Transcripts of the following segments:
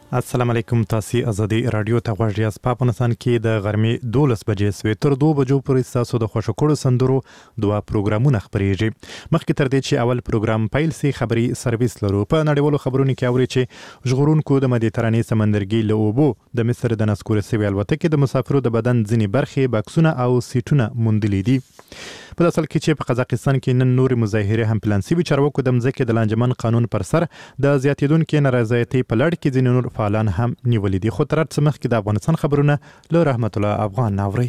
السلام علیکم. تاسو ازادي رادیو ته غوږ یاست. په افغانستان کې د غرمې 12 بجې سوې تر 2 بجو پورې تاسو د خوشکړو سندرو دوه پروګرامونه خبريږي. مخکې تر دې چې اول پروګرام پیل سي خبري سرویس لرو. په نړیوالو خبرونو کې اوري چې ژغورونکو د مدیترانې سمندرګي له اوبو د مصر د نسکور سوي الوتکې د مسافرو د بدن ځینې برخې بکسونه او سیټونه موندلي دي. په اصل کې چې په قزاقستان کې نن نور مظاهره هم پلان سوي چارواکو د مځکې د لانجمن قانون پر سر د زیاتیدونکو نارضایتۍ په لړ کې ځینې نور فعالان هم نیولې دي. خو تر څه مخکې د افغانستان خبرونه له رحمت الله افغان ناوري.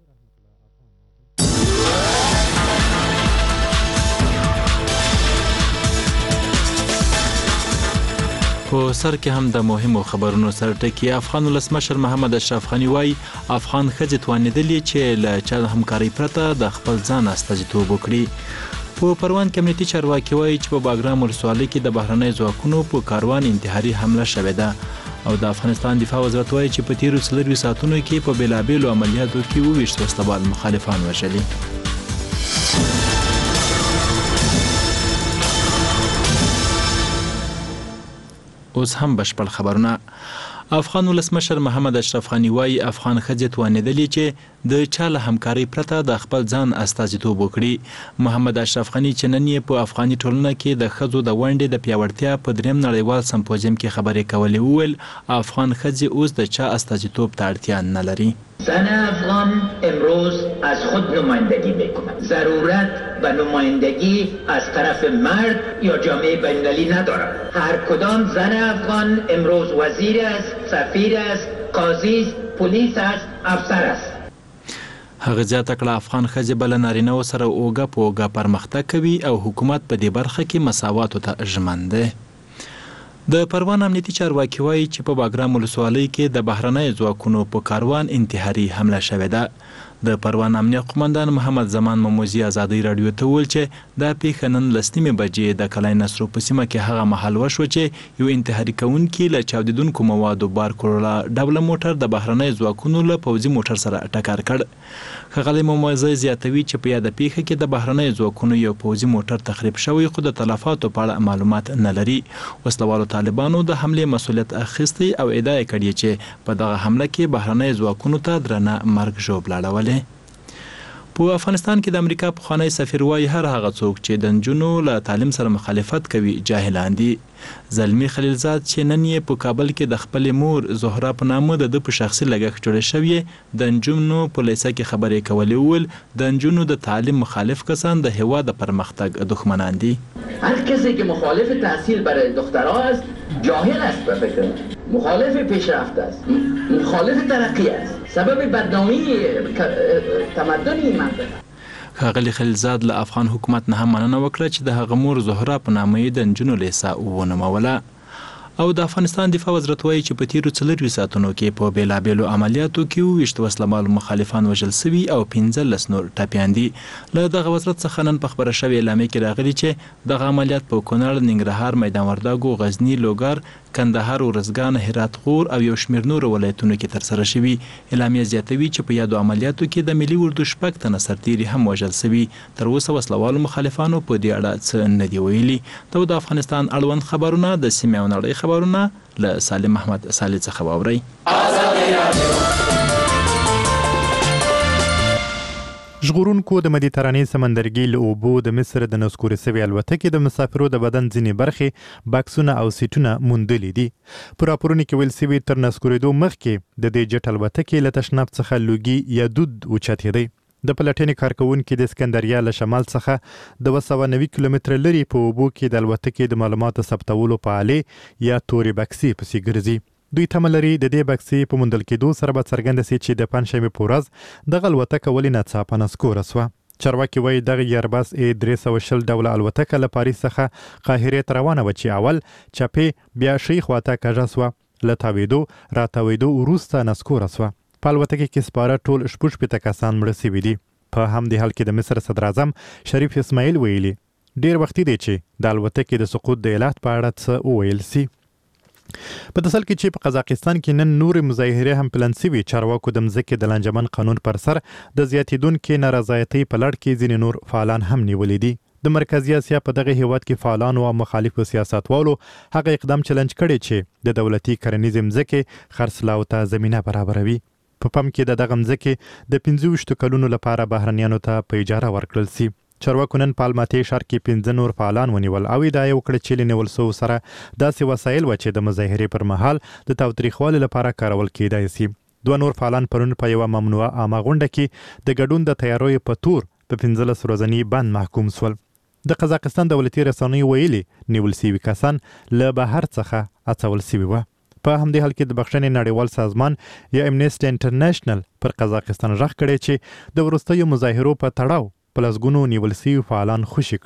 په سر کې هم د مهمو خبرونو سر ټکی افغان ولسمشر محمد اشرف غنی وايي افغان ښځې توانېدلې چې له چا همکارۍ پرته د خپل ځان استازیتوب وکړي. په پروان کې امنیتي چارواکي وايي چې په باګرام ولسوالۍ کې د بهرنۍ ځواکونو په کاروان انتحاري حمله شوې ده او د افغانستان دفاع وزارت وايي چې په تیرو 4 ساعتونو کې په بیلابیلو عملیاتو کې 22 وسلوال مخالفان وژلي. اوس هم بشپړ خبرونه. افغان ولسمشر محمد اشرف غنی وايي افغان ښځې توانېدلې چې د چا له همکارۍ پرته د خپل ځان استازیتوب وکړي. محمد اشرف غنی چې نن یې په افغاني ټولنه کې د ښځو د ونډې د پیاوړتیا په 3 نړیوال سمپوزیم کې خبرې کولې وویل افغان ښځې اوس د چا استازیتوب ته اړتیا نه لري. زن افغان امروز از خود نمایندگی میکند. ضرورت و نمایندگی از طرف مرد یا جامعه بین‌المللی ندارد. هر کدام زن افغان امروز وزیر است، سفیر است، قاضی است، پلیس است، افسر است. هغه زیاته کړه افغان ښځې بل نارینه سره اوګه په اوګه پرمختګ کوي او حکومت په دې برخه کې مساوات ته ژمن دی. د پروان امنیتي چارواکي وايي چې په باګرام ولسوالۍ کې د بهرنۍ ځواکونو په کاروان انتحاري حمله شوې ده. د پروان امنیه قومندان محمد زمان مموزي ازادي رادیو ته ویل چې دا پیښه نن 10 بجې د کلای نصرو په سیمه کې هغه محل وشو چې یو انتحاري کوونکی له چاودیدونکو موادو بار کړل ډبل موټر د بهرنۍ ځواکونو له پوځي موټر سره ټکر کړ. ښاغلی مموزي زیاتوي چې په یاد پیښه کې د بهرنۍ ځواکونو یو پوځي موټر تخریب شوی خو د تلفاتو په اړه معلومات نه لري. وسلوالو طالبانو د حمله مسؤلیت اخیستی او ادعا کړې چې په دغه حمله کې بهرنۍ ځواکونو ته درنه مرګ ژوبل اړولې. په افغانستان کې د امریکا پخوانی سفیر وايي هر هغه څوک چې د نجونو له تعلیم سره مخالفت کوي جاهلان دي. زلمی خلیلزاد چې نن یې په کابل کې د خپل مور زهرا په نامه د په شخصي لګښت جوړ شوی د نجونو په لیسه کې خبرې کولې ول د نجونو د تعلیم مخالف کسان د هوا د پرمختګ دښمنان دي. هر کسی که مخالف تحصیل برای دخترها است جاهل است به فکر مخالف پیشرفت است مخالف ترقی است سبب بدنامی تمدن این منطقه. ښاغلی خلیلزاد له افغان حکومت نه هم مننه وکړه چې د هغه مور زهرا په نامه یې د نجونو لیسه ونوموله. او د افغانستان دفاع وزارت وايي چې په تیرو 4 ساعتونو کې په بیلابیلو عملیاتو کې 22 وسلوال مخالفان وژل شوي او 15 نور ټپیان دي. له دغه وزارت څخه نن په خبره شوې اعلامیه کې راغلي چې دغه عملیات په کونړ، ننګرهار، میدان وردګو، غزنی، لوګر، کندهار، ورزګان، هرات، غور او یو شمېر نور ولایتونو کې ترسره شوي. اعلامیه زیاتوي چې په یادو عملیاتو کې د ملي اردو شپږ تنه سرتیري هم وژل شوي. تر اوسه وسلوالو مخالفانو په دې اړه څه نه دي ویلي. د افغانستان اړوند خبرونه د سیمې او نړۍ خبرونه له سالم احمد سالي څخه واورئ. ژغورونکو د مدیترانې سمندرګي له اوبو د مصر د نسکور سوي الوتکې د مسافرو د بدن ځینې برخې بکسونه او سیټونه موندلي دي. په راپورونو کې ویل سوي تر نسکورېدو مخکې د دې جټ الوتکې له تشناب څخه لوګي یا دود اوچتېدی. د پلټنې کارکوونکي د اسکندریا له شمال څخه د 290 کیلومتره لري په اوبو کې د الوتکې د معلوماتو ثبتولو په آلې یا تورې بکسې پسې ګرځي. دوی تمه لري د دې بکسې په موندل کېدو سره به څرګنده سي چې د پنجشنبې په ورځ دغه الوتکه ولې ناڅاپه نسکوره سوه. چارواکي وايي دغه ایرباس A320 ډوله الوتکه له پاریس څخه قاهرې ته روانه وه چې اول چپې بیا ښي خواته کږه سوه. له تاوېدو راتاوېدو وروسته نسکوره سوه. په الوتکه کې سپاره ټول 16 کسان مړه سوي دي. په همدې حال کې د مصر صدر اعظم شریف اسماعیل ویلي ډیر وختي دی چې د الوتکې د سقوط د علت په اړه څه وویل سي. په داسل کې چې په قزاقستان کې نن نور مظاهره هم پلان سوي چارواکو د مځکې د لانجمن قانون پر سر د زیاتیدونکو نارضایتۍ په لړ کې ځینې نور فعالان هم نیولې دي. د مرکزی اسیا په دغه هیواد کې فعالانو او مخالفو سیاستوالو هغه اقدام چلنج کړي چې د دولتي کرنیز مځکې خرڅلاو ته زمينه برابروي. په پم کې دغه مځکې د 25 کلونو لپاره بهرنیانو ته په اجاره ورکړل شي. چارواکو نن په الماتې ښار کې 15 نور فعالان ونیول او ادعا وکړه چې لنیول سو سره داسې وسایل و چې د مظاهرې پر مهال د تاوتریخوالي لپاره کارول کېدای شي. 2 نور فعالان پرون په یو ممنوعه عامه غونډه کې د ګډون د تیاریو په تور په 15 ورځنی بند محکوم شول. د قزاقستان دولتي رسنیو ویلي نیول شوي کسان له بهر څخه اڅول شوي وو. په همدې حال کې د بخښنې نړیوال سازمان یا امنیسټي انټرنیشنل پر قزاقستان ژغ کړی چې د وروستیو مظاهرو په تړاو په لسګونو نیول شوي فعالان خوشي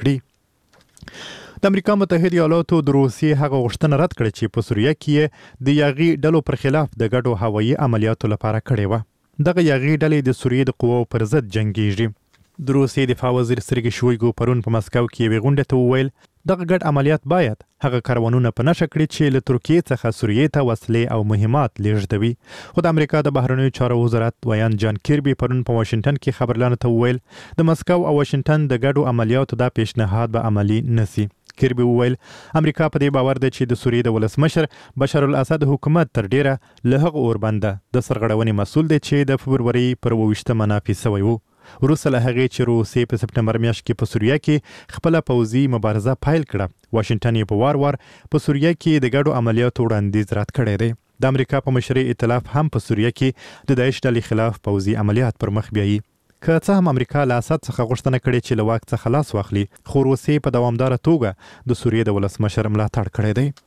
کړي. د امریکا متحده ایالاتو د روسیې هغه غوښتنه رد کړې چې په سوریه کې د یاغي ډلو پر خلاف د ګډو هوایي عملیاتو لپاره کړې وه. دغه یاغي ډلې د سوریې د قواو پر ضد جنګیږي. د روسیې دفاع وزیر سرګی شویګو پرون په مسکو کې یوې غونډې ته وویل دغه ګډ عملیات باید هغه کاروانونه په نښه کړي چې له ترکیې څخه سوریې ته وسلې او مهمات لیږدوي. خو د امریکا د بهرنیو چارو وزارت ویان جان کیربي پرون په واشنگټن کې خبرلانو ته وویل د مسکو او واشنگټن د ګډو عملیاتو دا پیشنهاد به عملی نسی. کیربي وویل امریکا په دې باور ده چې د سوریې د ولسمشر بشار الاسد حکومت تر ډیره له هغه اوربنده د سرغړونې مسؤل دی چې د فبروري پر 28 منافي شوی وو. وروسته له هغې چې روسیې په سپټمبر میاشت کې په سوریه کې خپله پوځي مبارزه پیل کړه، واشنګټن یې په وار په سوریه کې د ګډو عملیاتو وړاندیز رد کړی دی. د امریکا په مشرۍ ائتلاف هم په سوریه کې د داعش ډلې خلاف پوځي عملیات پر مخ بیایي. که څه هم امریکا له اسد څخه غوښتنه کړې چې له واک څخه لاس واخلي، خو روسیې په دوامداره توګه د سوریې د ولسمشر ملاتړ کړی دی.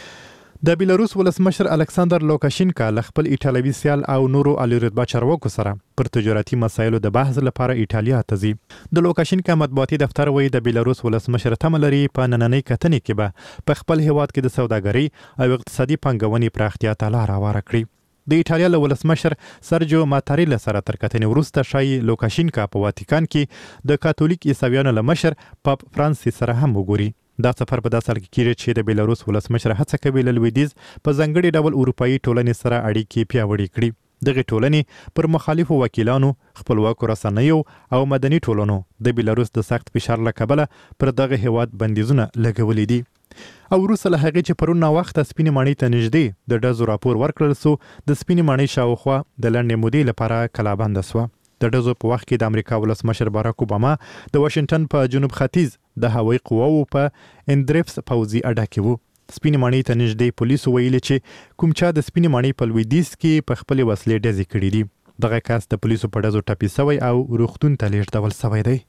د بیلاروس ولسمشر الکساندر لوکاشینکا له خپل ایټالوي سیال او نورو عالی رتبه چارواکو سره پر تجارتي مسایلو د بحث لپاره ایټالیا ته ځي. د لوکاشینکا مطبوعاتي دفتر وایي د بیلاروس ولسمشر تمه لري په نننۍ کتنې کې به په خپل هیواد کې د سوداګرۍ او اقتصادي پانګونې پراختیا ته لار هواره کړي. د ایټالیا له ولسمشر سرجو ماتاریلا سره تر کتنې وروسته ښایي لوکاشینکا په واتیکان کې د کاتولیک عیسویانو له مشر پاپ فرانسیس سره هم وګوري. دا سفر په داسې حال کې کېږي چې د بیلاروس ولسمشر هڅه کوي له لویدیځ په ځانګړي ډول اروپایي ټولنې سره اړیکې پیاوړې کړي. دغه ټولنې پر مخالفو وکیلانو، خپلواکو رسنیو او مدني ټولنو د بیلاروس د سخت فشار له کبله پر دغه هیواد بندیزونه لګولي دي. او وروسته له هغې چې پرون ناوخته سپینې ماڼۍ ته نږدې د ډزو راپور ورکړل سو، د سپینې ماڼۍ شاوخوا د لنډې مودې لپاره کلابنده سوه. د ډزو په وخت کې د امریکا ولسمشر باراک اوباما د واشنګټن په جنوب ختیځ د هوایي قواو په اندریفس پوځي اډه کې وو. سپینې ماڼۍ ته نږدې پولیسو ویلي چې کوم چا د سپینې ماڼۍ په لویدیځ کې په خپلې وسلې ډزې کړي دي. دغه کس د پولیسو په ډزو ټپي سوی او روغتون ته لیږدول سوی دی.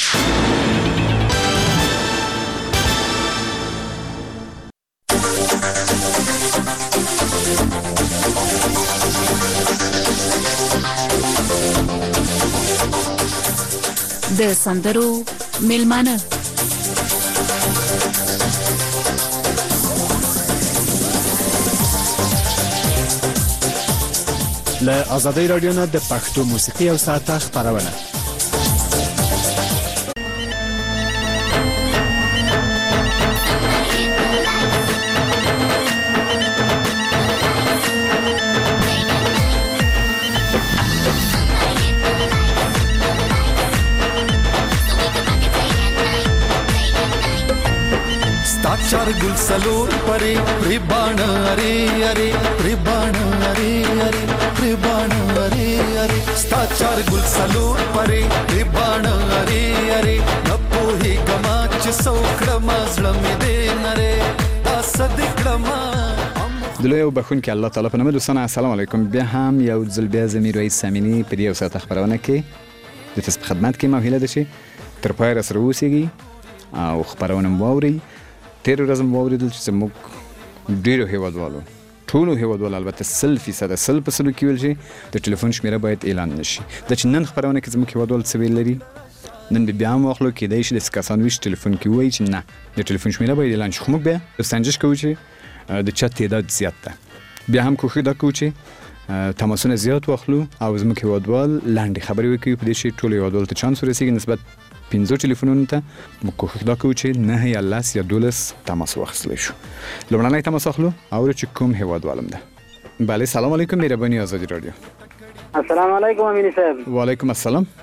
د سندرو میلمانه له آزادۍ رادیو نه د پښتو موسیقي او ساعته خپرونه. चार गुल सलोर परे रिबाण अरे अरे रिबाण अरे अरे रिबाण अरे अरे स्ता चार गुल सलोर परे रिबाण अरे अरे नपो ही गमाच सौखड़मा ज़लम दे नरे असदिकड़मा دلوی او بخون کې الله تعالی په نامه. دوستان السلام علیکم. بیا هم یو ځل بیا زمیر رئیس سامینی په دې وسات خبرونه کې د تاسو خدمت کې ما هیله ده چې تر پای را سره اوسئ او خبرونه واورئ. تیر ورځ مو واوریدل چې موږ ډیرو هیوادوالو، ټولو هیوادوالو، البته 100% 100% کې ویل چې د ټلیفون شمیره باید اعلان نشي. د چې نن خبرونه کې زموږ هیوادوال څه ویل لري، نن بیا هم واخلو کېدای شي د کسان ویش ټلیفون کې وایي چې نه د ټلیفون شمیره باید اعلان شي. خو موږ بیا سنجش کوو چې د چا تعداد زیات ده. بیا هم کوښښ دا کوو چې تماسونه زیات واخلو او زموږ هیوادوال لاندې خبرې وکړي په دې شي ټولو هیوادوالو ته چانس ورسیږي. نسبت 15 ټلیفونونو ته موږ کوښښ دا کوو چې 9 یا 10 یا 12 تماس واخیستلی شو. لومړنی تماس اخلو او چې کوم هیوادوالم ده. بله سلام علیکم، مهرباني آزادی رادیو. السلام علیکم امین صاحب. و علیکم السلام.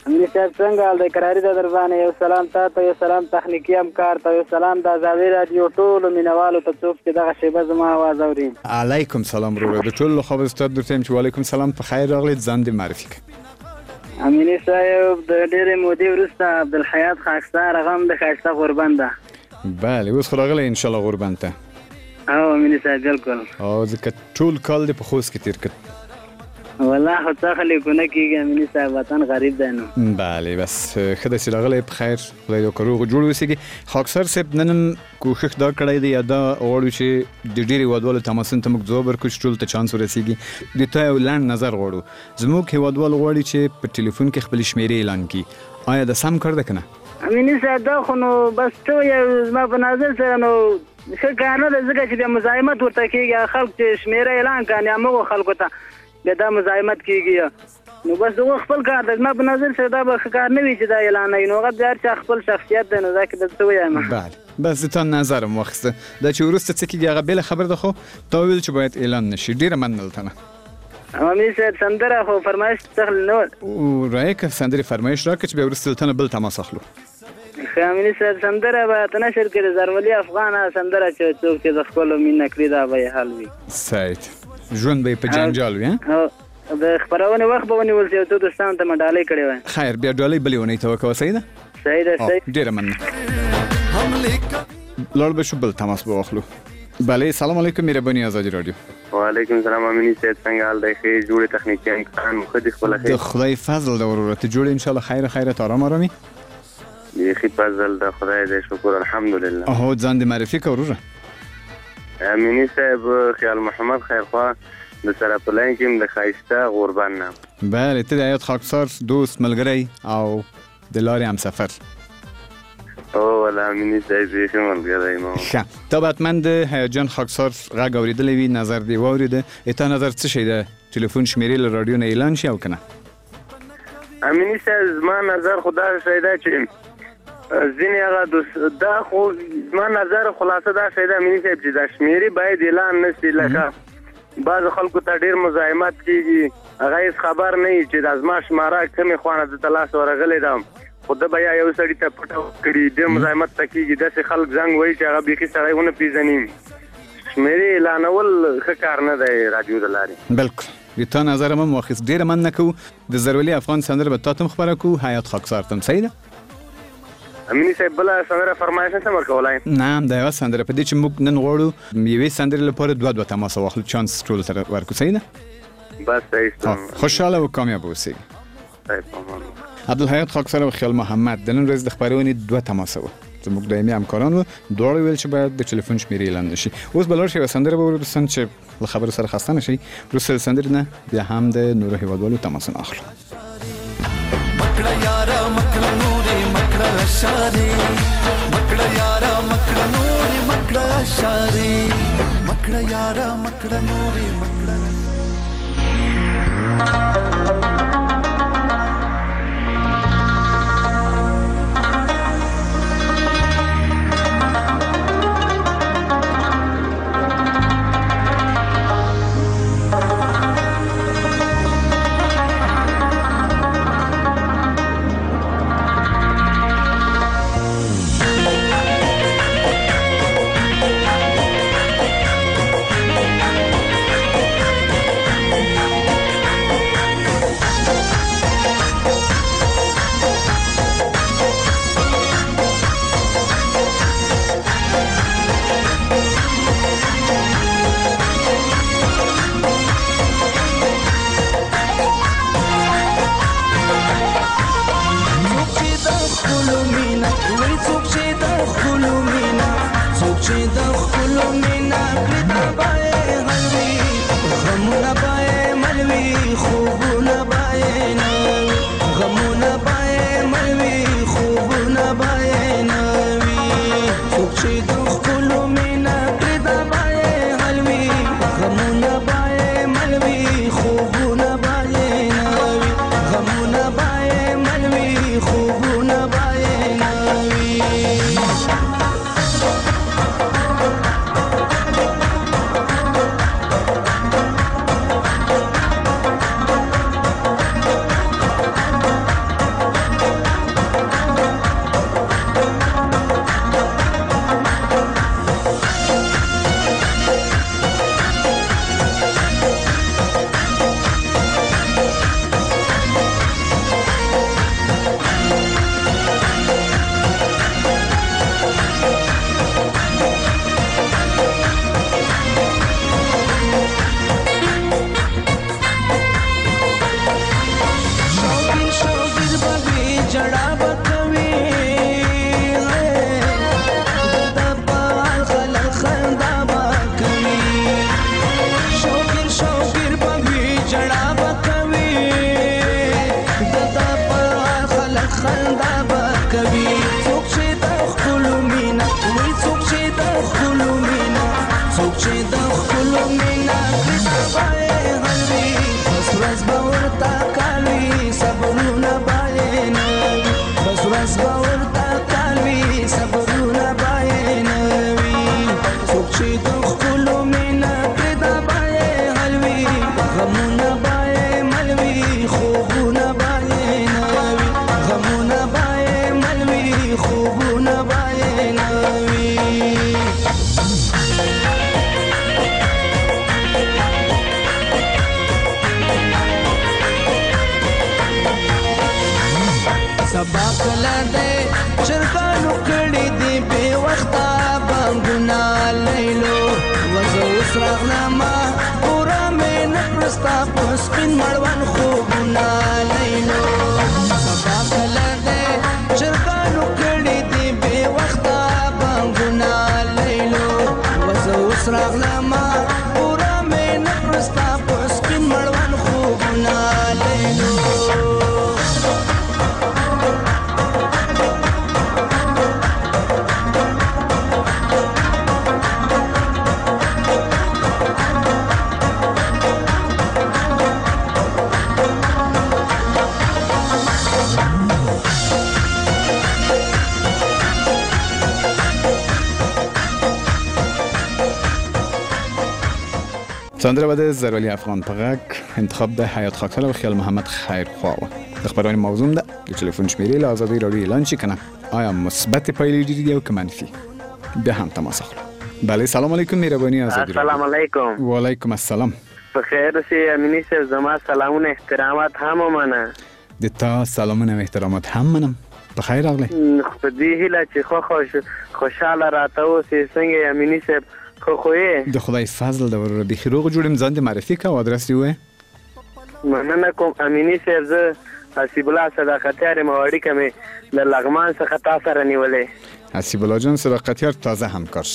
امني صاحب څنګه حال دی؟ کراري د در باندې یو سلام تاسو، یو سلام تخنیکی همکار ته، یو سلام د آزادۍ رادیو ټولو مینوالو ته څوک چې دغه شیبه زما اواز اوري. علیکم سلام ورور. د ټولو خو ستاسو درته چې وعلیکم سلام په خیر راغلی. ځان دې معرفي کړئ. امینی صاحب د ډېرې مودې وروسته عبدالحیات خاکسار هغه هم د ښایسته غوربند ده. بله اوس خو راغلی انشاءالله غوربند ته. او امینی صاحب بالکل. او ځکه ټول کال دې په خوست کې تېر کړ. والله خو څه خلیکونه کېږي امینی صاحب، وطن غریب دی نو. بله بس ښه ده چې راغلی په خیر، خدای دې وکړي روغ جوړ اوسېږي. خاکسار صاحب نن هم کوښښ دا کړی دی یا دا غواړو چې د ډېرې هېوادوالو تماسونو ته موږ ځواب ورکړو چې ټولو ته چانس ورسېږي. د تا یو لنډ نظر غواړو. زموږ هېوادوال غواړي چې په ټلیفون کې خپلې شمېرې اعلان کړي. آیا دا سم کار ده که نه؟ امینی صاحب دا خو نو بس څه وایو، زما په نظر سره نو ښه کار نه ده، ځکه چې بیا مزاحمت ورته کېږي. خلک چې شمېره اعلان کړي یا موږ خلکو ته بیا دا مزاحمت کېږي. نو بس دغه خپل کار ده. زما په نظر سره دا به ښه کار نه وي چې دا اعلانوي. نو هغه د هر چا خپل شخصیت دی، نو دا کې به څه ووایم. بله بس د تا نظر هم واخیسته. دا چې وروسته څه کېږي هغه بېله خبره ده، خو تا وویل چې باید اعلان نه شي. ډېره مننه له تا نه. امیني صاحب سندره خو فرمایش څخه نه و راځه که سندرې فرمایش راکړه چې بیا وروسته له تا نه بل تماس اخلو. امیني صاحب سندره به ته نشر کړې، زرولي افغانه سندره چې څوک چې د خپلو مینه کړي دا به یې حل وي. صحیح ژوند به یې په جنجال وي. د خپرونې وخت به ونیول شي، یو څو دوستانو ته مې ډالۍ کړې وای. خیر بیا ډالۍ بلې اونۍ ته وکوه. صحیح ده؟ صحیح ده. صحیح. ډېره مننه. لاړ به شو بل تماس به واخلو. بله سلام علیکم مهرباني آزادي رادیو. وعلیکم سلام امینی صاحب څنګه حال دی؟ ښې جوړې تخنیکیان کاران مو ښه دي خپله ښې؟ د خدای فضل ده وروره، ته جوړې انشاءالله خیره خیرت آرام آرامي. بیخي فضل ده خدای دی شکر الحمدلله. هو ځان دې معرفي کړه وروره. امینی صاحب خیال محمد خیرخوا د سرپلین کې د ښایسته غوربند نه. بله ته د حیات خاکسار دوست ملګری او د لارې همسفر. او والله امینی صاحب بیخي ملګری ما. ښه تا به حتما د حیات جان خاکسار غږ اورېدلی وي، نظر دې واورېده. تا نظر څه شی ده؟ ټلیفون شمېرې له راډیو نه اعلان شي او که نه؟ امینی صاحب زما نظر خو دا شی ده چې ځینې هغه دا خو زما نظر خلاصه دا شی ده امینی صاحب چې دا شمېرې باید اعلان نه شي. لکه بعض خلکو ته ډېر مزاحمت کېږي، هغه هېڅ خبر نه وي چې دا زما شماره کومې خوا نه دته لاس ورغلی ده، خو ده به یا یو سړي ته پټه کړي، ډېر مزاحمت ته کېږي. داسې خلک زنګ وایي چې هغه بیخي سړی ونه پېژني. شمېرې اعلانول ښه کار نه دی راډیو د لارې. بلکل د تا نظر هم واخیست. ډېره مننه کوو. د زرولي افغان سندره به تا ته هم خپره کوو، حیات خاکسار ته هم. صحیح ده؟ امینی صاحب بله سندره فرمایش نشم ورکولی؟ نه دا یوه سندره په دې چې موږ نن غواړو یوې سندرې لپاره دوه تماسه واخلو، چانس ټولو ته ورکړو. صحیح ده؟ بس صحیح. خوشحاله او کامیاب اوسئ. عبدالحیات خاکسار او خیال محمد د نن ورځ د خپرونې دوه تماسه وه. زموږ دایمي همکاران وو، دواړو ویل چې باید د ټلیفون شمېرې اعلان نه شي. اوس به لاړ شي یوه سندره به وروستن چې له خبرو سره خسته نه شئ. وروسته د سندرې نه بیا هم د نورو هېوادوالو تماسونه اخلو. مکړه یارا مکړه نورې مکړه شارې مکړه یارا مکړه نورې مکړه شارې مکړه یارا مکړه نورې مکړه. خندا به کوي څوک چې د خپلو مینه وي څوک چې د خپلو مینه څوک چې د خپلو مینه کړي به یې حل وي بس ورځ به ورته کال وي صبرونه به یې نه وي بس ورځ به ورته کال وي صبرونه به یې نه وي څوک چې د خپلو مینه کړي به یې حل وي غمونه به یې مل وي خوبونه به یې نه وي غمونه به یې مل وي خوبونه به یې نه وي سبا کله دې چرګانو کړي دي بې وخته بانګونه لیلو وزه اوس راغلمه پوره مې نه کړه ستا په سپین مړوند خوبونه لیلو سبا کله دې چرګانو کړي دي بې وخته بانګونه لیلو وزه اوس راغلمه پوره مې نه کړه ستا په سپین مړوند خوبونه لیلو سندره به د زرولی افغان په غږ انتخاب د حیات خاکسار او خیال محمد خیرخوا و د خبرونه موضوع ده د ټلیفون شمیرې له آزادۍ راډیو اعلان شي کنه آیا مثبت پایلې ډیری او که منفي بیا هم تماس اخلو بله سلام علیکم مهربانی آزادی السلام علیکم و علیکم السلام بخیر اوسې امینی صاحب زما سلامونه احترامات هم ومنه د تا سلامونه و احترامات هم منم بخیر راغلی په دې هیله چې خوشحاله راته اوسې څنګه امینی صاحب خو د خدای فضل د ور بخیر روغ جوړم ځان د معرفي کا او ادرس دی وې مننه کوم امینی صاحب زه حسیب الله صداقتیار موړی کمه د لغمان څخه تاسو سره نیولې حسیب الله جان صداقتیار تازه همکار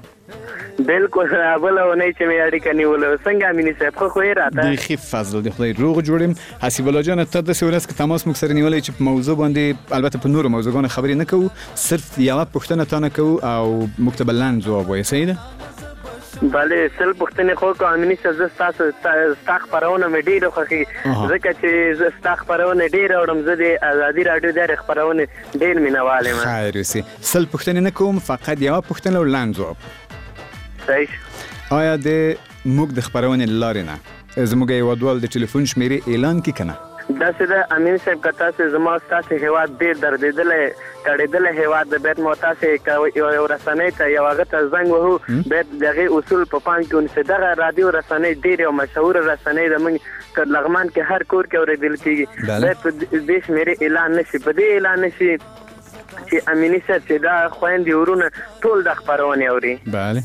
بالکل اولونه چې مې اړیکه نیولې څنګه امینی صاحب خو راته د خې فضل د خدای روغ جوړم حسیب الله جان ته د سورس کې تماس مو سره نیولې چې په موضوع باندې البته په نورو موضوعونو خبرې نه کوو صرف یو پوښتنه تا نه کوو او مکتب لاند جواب وایي سیده بله سل پوښتنې خو کو امینی صاحب زه ستاسو خبرونه مې ډېره خوښي ځکه چې زه ستاسو خبرونه ډېره اورم زه د ازادي راډیو د خبرونه ډېر مینوال یم خیر اوسې سل پوښتنې نه کوم فقط یو پوښتنه او لاند جواب صحیح آیا د موږ د خبرونه لارې نه زموږ یو ډول د ټلیفون شمیرې اعلان کی کنه داسې د امین صاحب کتا سه زما ستاسو هیواد ډېر دردېدلې تړېدلې هیواد د بیت موتاسه یو رسنۍ ته یو هغه ته زنګ وهو بیت دغه اصول په پام کې ونیسه دغه رادیو رسنۍ ډېر یو مشهور رسنۍ د موږ لغمان کې هر کور کې اورېدل کېږي بیت د شمیرې اعلان نشي په دې اعلان نشي چې امینی صاحب چې دا خويندې ورونه ټول د خبرونه اوري bale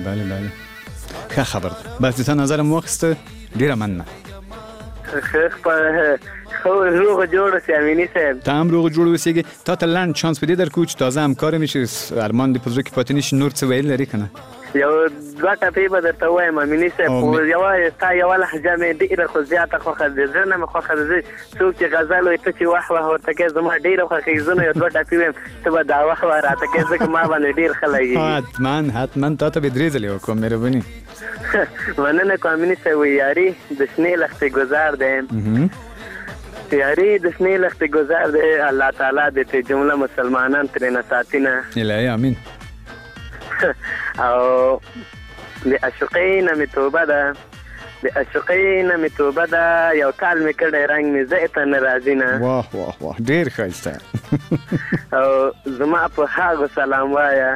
ښه خبر بس د نظر موخسته ډیره مننه خو روغ جوړ سي امینی صاحب تام روغ جوړ وسیږي تا ته لاند چانس پدې درکو چې تازه همکار میشي ارمان دی پزړه کې پاتې نشي نور څه ویل لري کنه یو دوه ټپې به درته وایم امینی صاحب یو لهجه مې ډېره خو زیاته خوښه ده زه نه مې خوښه ده څوک چې غزل وایي ته چې واه واه ورته کوې زما ډېره خوښېږي زه نو یو دوه ټپې وایم ته به دا واه واه راته کوې ځکه ما باندې ډېر ښه لګېږي حتما تا ته به درې ځلې وکړم مهرباني مننه کوم امینی صاحب یاري د شنې لښتې ګزار دی یاري د شنې لښتې ګزار دی الله تعالی دې ته جمله مسلمانان ترېنه ساتي نه الهي امین او د عاشقۍ نه مې توبه ده یو کال مې کړی رنګ مې زه ته نه راځي نه واه ډېر ښایسته او زما په هغو سلام وایه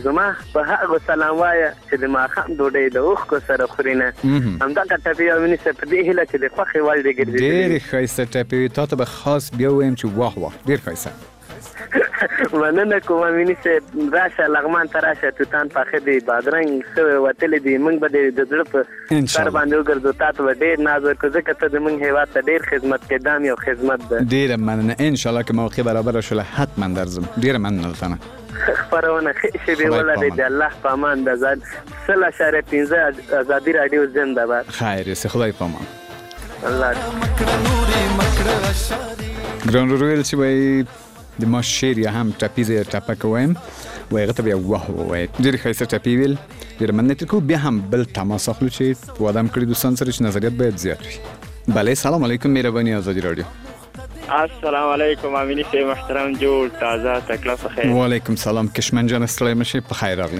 چې د ماښام ډوډۍ د اوښکو سره خوري نه همدغه ټپې امیني صاحب په دې هیله چې د خوښې وړ دې ګرځېدلي ډېرې ښایسته ټپې تا ته به خاص بیا ووایم چې واه ډېر ښایسته مننه کوم امیني صاحب راشه لغمان ته راشه توتان پاخه دي بادرنګ ښه وتلی دي موږ به د زړه په سر باندې وګرځو تا ته به ډېر ناز ورکړو ځکه ته د موږ هېواد ته ډېر خدمت کې دام یو خدمت ده ډېره مننه انشاءالله که موقع برابره شوله حتما درځم ډېره مننه له تنه خبرونه ښې شېبې ولرئ د الله په امان د 100.5 ازادي راډیو زنده‌باد خیر اوسې خدای په امان الله ګران ورویل چې وایي د ما شعر یا هم ټپیز یا ټپک وایم و هغه ته بیا واه وایي. ډېرې ښایسته ټپې ویل، ډېره مننه ترې کوو. بیا هم بل تماس اخلو چې واده هم کړي دوستان سره چې نظریات باید زیات وي. بله سلام علیکم، مهرباني آزادی رادیو. السلام علیکم امینی صاحب محترم، جوړ تازه تکلیف خیر. وعلیکم سلام کشمن جان، ستړی مشي، په خیر راغلی.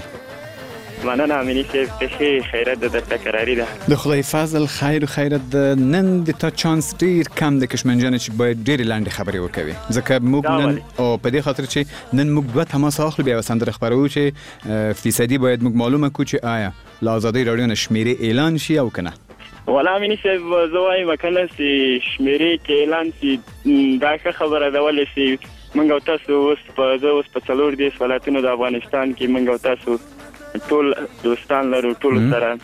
مننه امینی صاحب، ښه خیرت د درته قراری ده. د خدای فضل خیر و خیرت ده. نن د تا چانس ډیر کم د کشمن جان چې باید ډېرې لنډې خبرې وکوي، ځکه موږ نن او په دې خاطر چې نن موږ دوه تماس اخلو، بیا سندره خبرو چې فیصدي باید موږ معلومه کړو چې آیا له آزادۍ راډیو نه شمیرې اعلان شي او کنه. ولا امینی صاحب زه وایم کنه چې شمیرې کې اعلان شي دا ښه خبره ده، ولې چې موږ او تاسو اوس په 4 دیش ولایتونو د افغانستان کې موږ او تاسو ټول دوستان لرو، ټول سره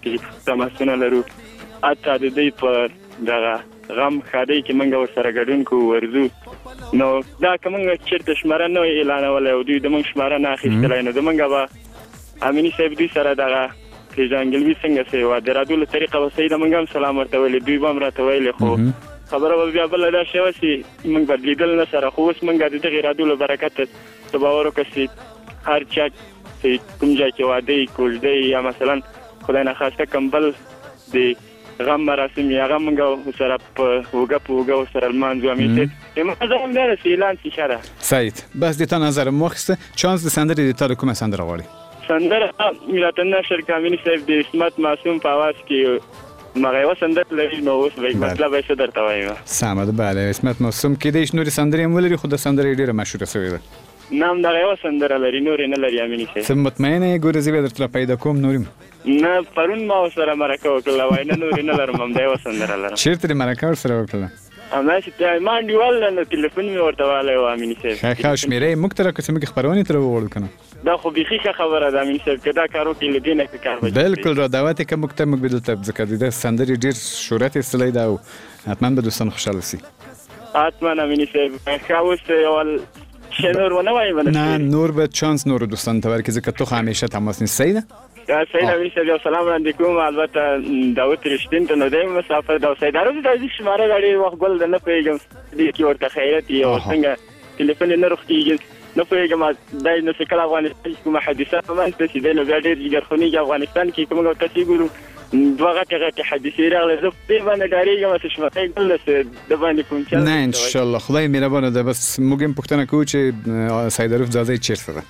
تماسونه لرو، حتی د دې په دغه غم ښادۍ کې موږ ورسره ګډون کوو ورځو. نو دا که موږ چېرته شماره نه وای اعلانولی او دوی د موږ شماره نه اخیستلی، نو زموږ به امیني صاحب دوی سره دغه پیژندګلوي څنګه سوې وه، د راډیو له طریقه به صحیح ده، موږ هم سلام ورته ویلی، دوی به هم راته ویلې، خو خبره به بیا بله داسې وه چې موږ به لیدل نه سره. خو اوس موږ د دغې راډیو له برکته ته باور وکړه چې هر چا چې کوم ځای کې واده یې کوژده یا مثلا خدای نخواسته کوم بل د غم مراسم یې هغه موږ سره په اوږه په اوږه ورسره لمانځو. امین صاحب نظر هم دا ده چې اعلان شي ښه ده. سعید بس د تا نظر مو واخیسته. چانس د سندرې د تا د کومه سندره غواړي؟ سندره ملت النشر کې امین صاحب د عصمت معصوم په اواز کې مغه یوه سندره لري، نو اوس به مطلب یې څه درته وایم. سمه ده، بله عصمت معصوم کیدای شي نورې سندرې هم ولري، خو د سندرې ډېره مشهوره سوې ده. نام دغه یوه سندره لري، نورې نه لري امیني صاحب. څه مطمئنه یې؟ ګوره زه بیا درته پیدا کوم نورې نه. پرون ما ورسره مرکه وکړله، وایي نه نورې نه لرم، همدا یوه سندره لرم. چېرته دې مرکه ورسره وکړله؟ همداسې ما انډیوال نو تلیفون مې ورته والی و امیني صاحب. ښه شمېره یې موږ ته راکړه چې موږ خپرونې ترې وغواړو که نه؟ دا خو بیخي ښه خبره ده امین صاحب، که دا کار وکړي له دې نه ښه کار به بلکل را دعوت یې که موږ ته، موږ به دلته ځکه د ده سندرې ډېر شهرت ایستلی ده او حتما به دوستان خوشحاله شي. حتما امیني صاحب. ښه اوس یو شی نور ونه وایم؟ نه نور به چانس نورو دوستانو ته ورکړي، ځکه تو خو همیشه تماس نیست. صحیح ده؟ سید امین صاحب یو سلام وړاندې کوم، البته داود رشتین ته نو دی مسافر ده. سید عروض د شماره دا ډېر وخت ګل ده، نه پوهېږم دې کې ورته خیرت یي او څنګه تلیفون یې نه روغتېږي، نه پوهېږم دی نو چې کله افغانستان کې کومه حادثه په منځ ته چې دی نو بیا ډېر جګرخونېږي. افغانستان کې که موږ ورته ګورو دوه غټې حادثې راغلې، زه په دې باندې ډارېږم چې شماره ګل ده چې د باندې کوم چل نه انشاءالله خدای مهربانه ده. بس موږ هم پوښتنه کوو چې سید عروف ځاځی چېرته ده.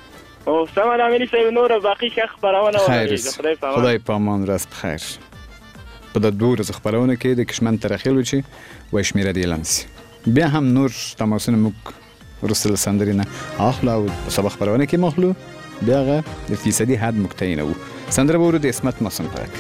او سمه ده امیني صاحب، نوره باقي ښه خپرونه ولري. خدای په امان، راست بخیر. په د 2 ورځو خپرونه کې د کشمن ترخیل و چې وایي شمېره دې اعلان شي. بیا هم نور تماسونه موږ وروسته له سندرې نه اخلو او په سبا خپرونه کې مخلو، بیا هغه د فیصدي حد موږ تعینوو. سندره به ورو د عصمت معصوم پرک.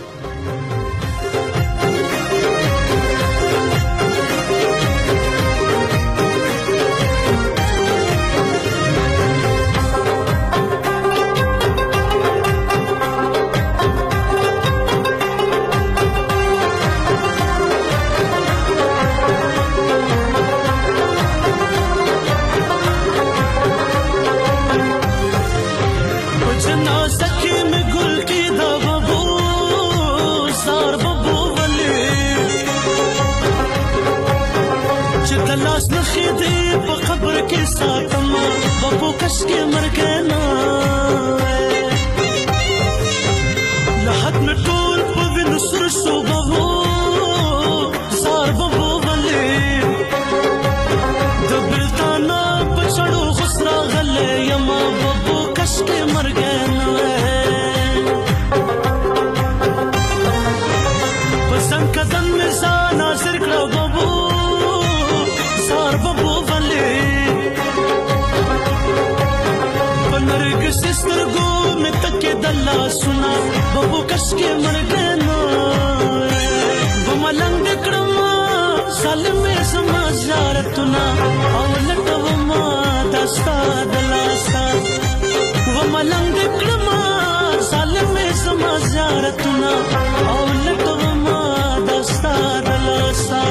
सुना बबू कस के मर गना वो मलंग क्रमा साल में समाचार तुना औलट वो मा दस्ता दलास्ता वो मलंग क्रमा साल में समाचार तुना औलट वो मा दस्ता दलास्ता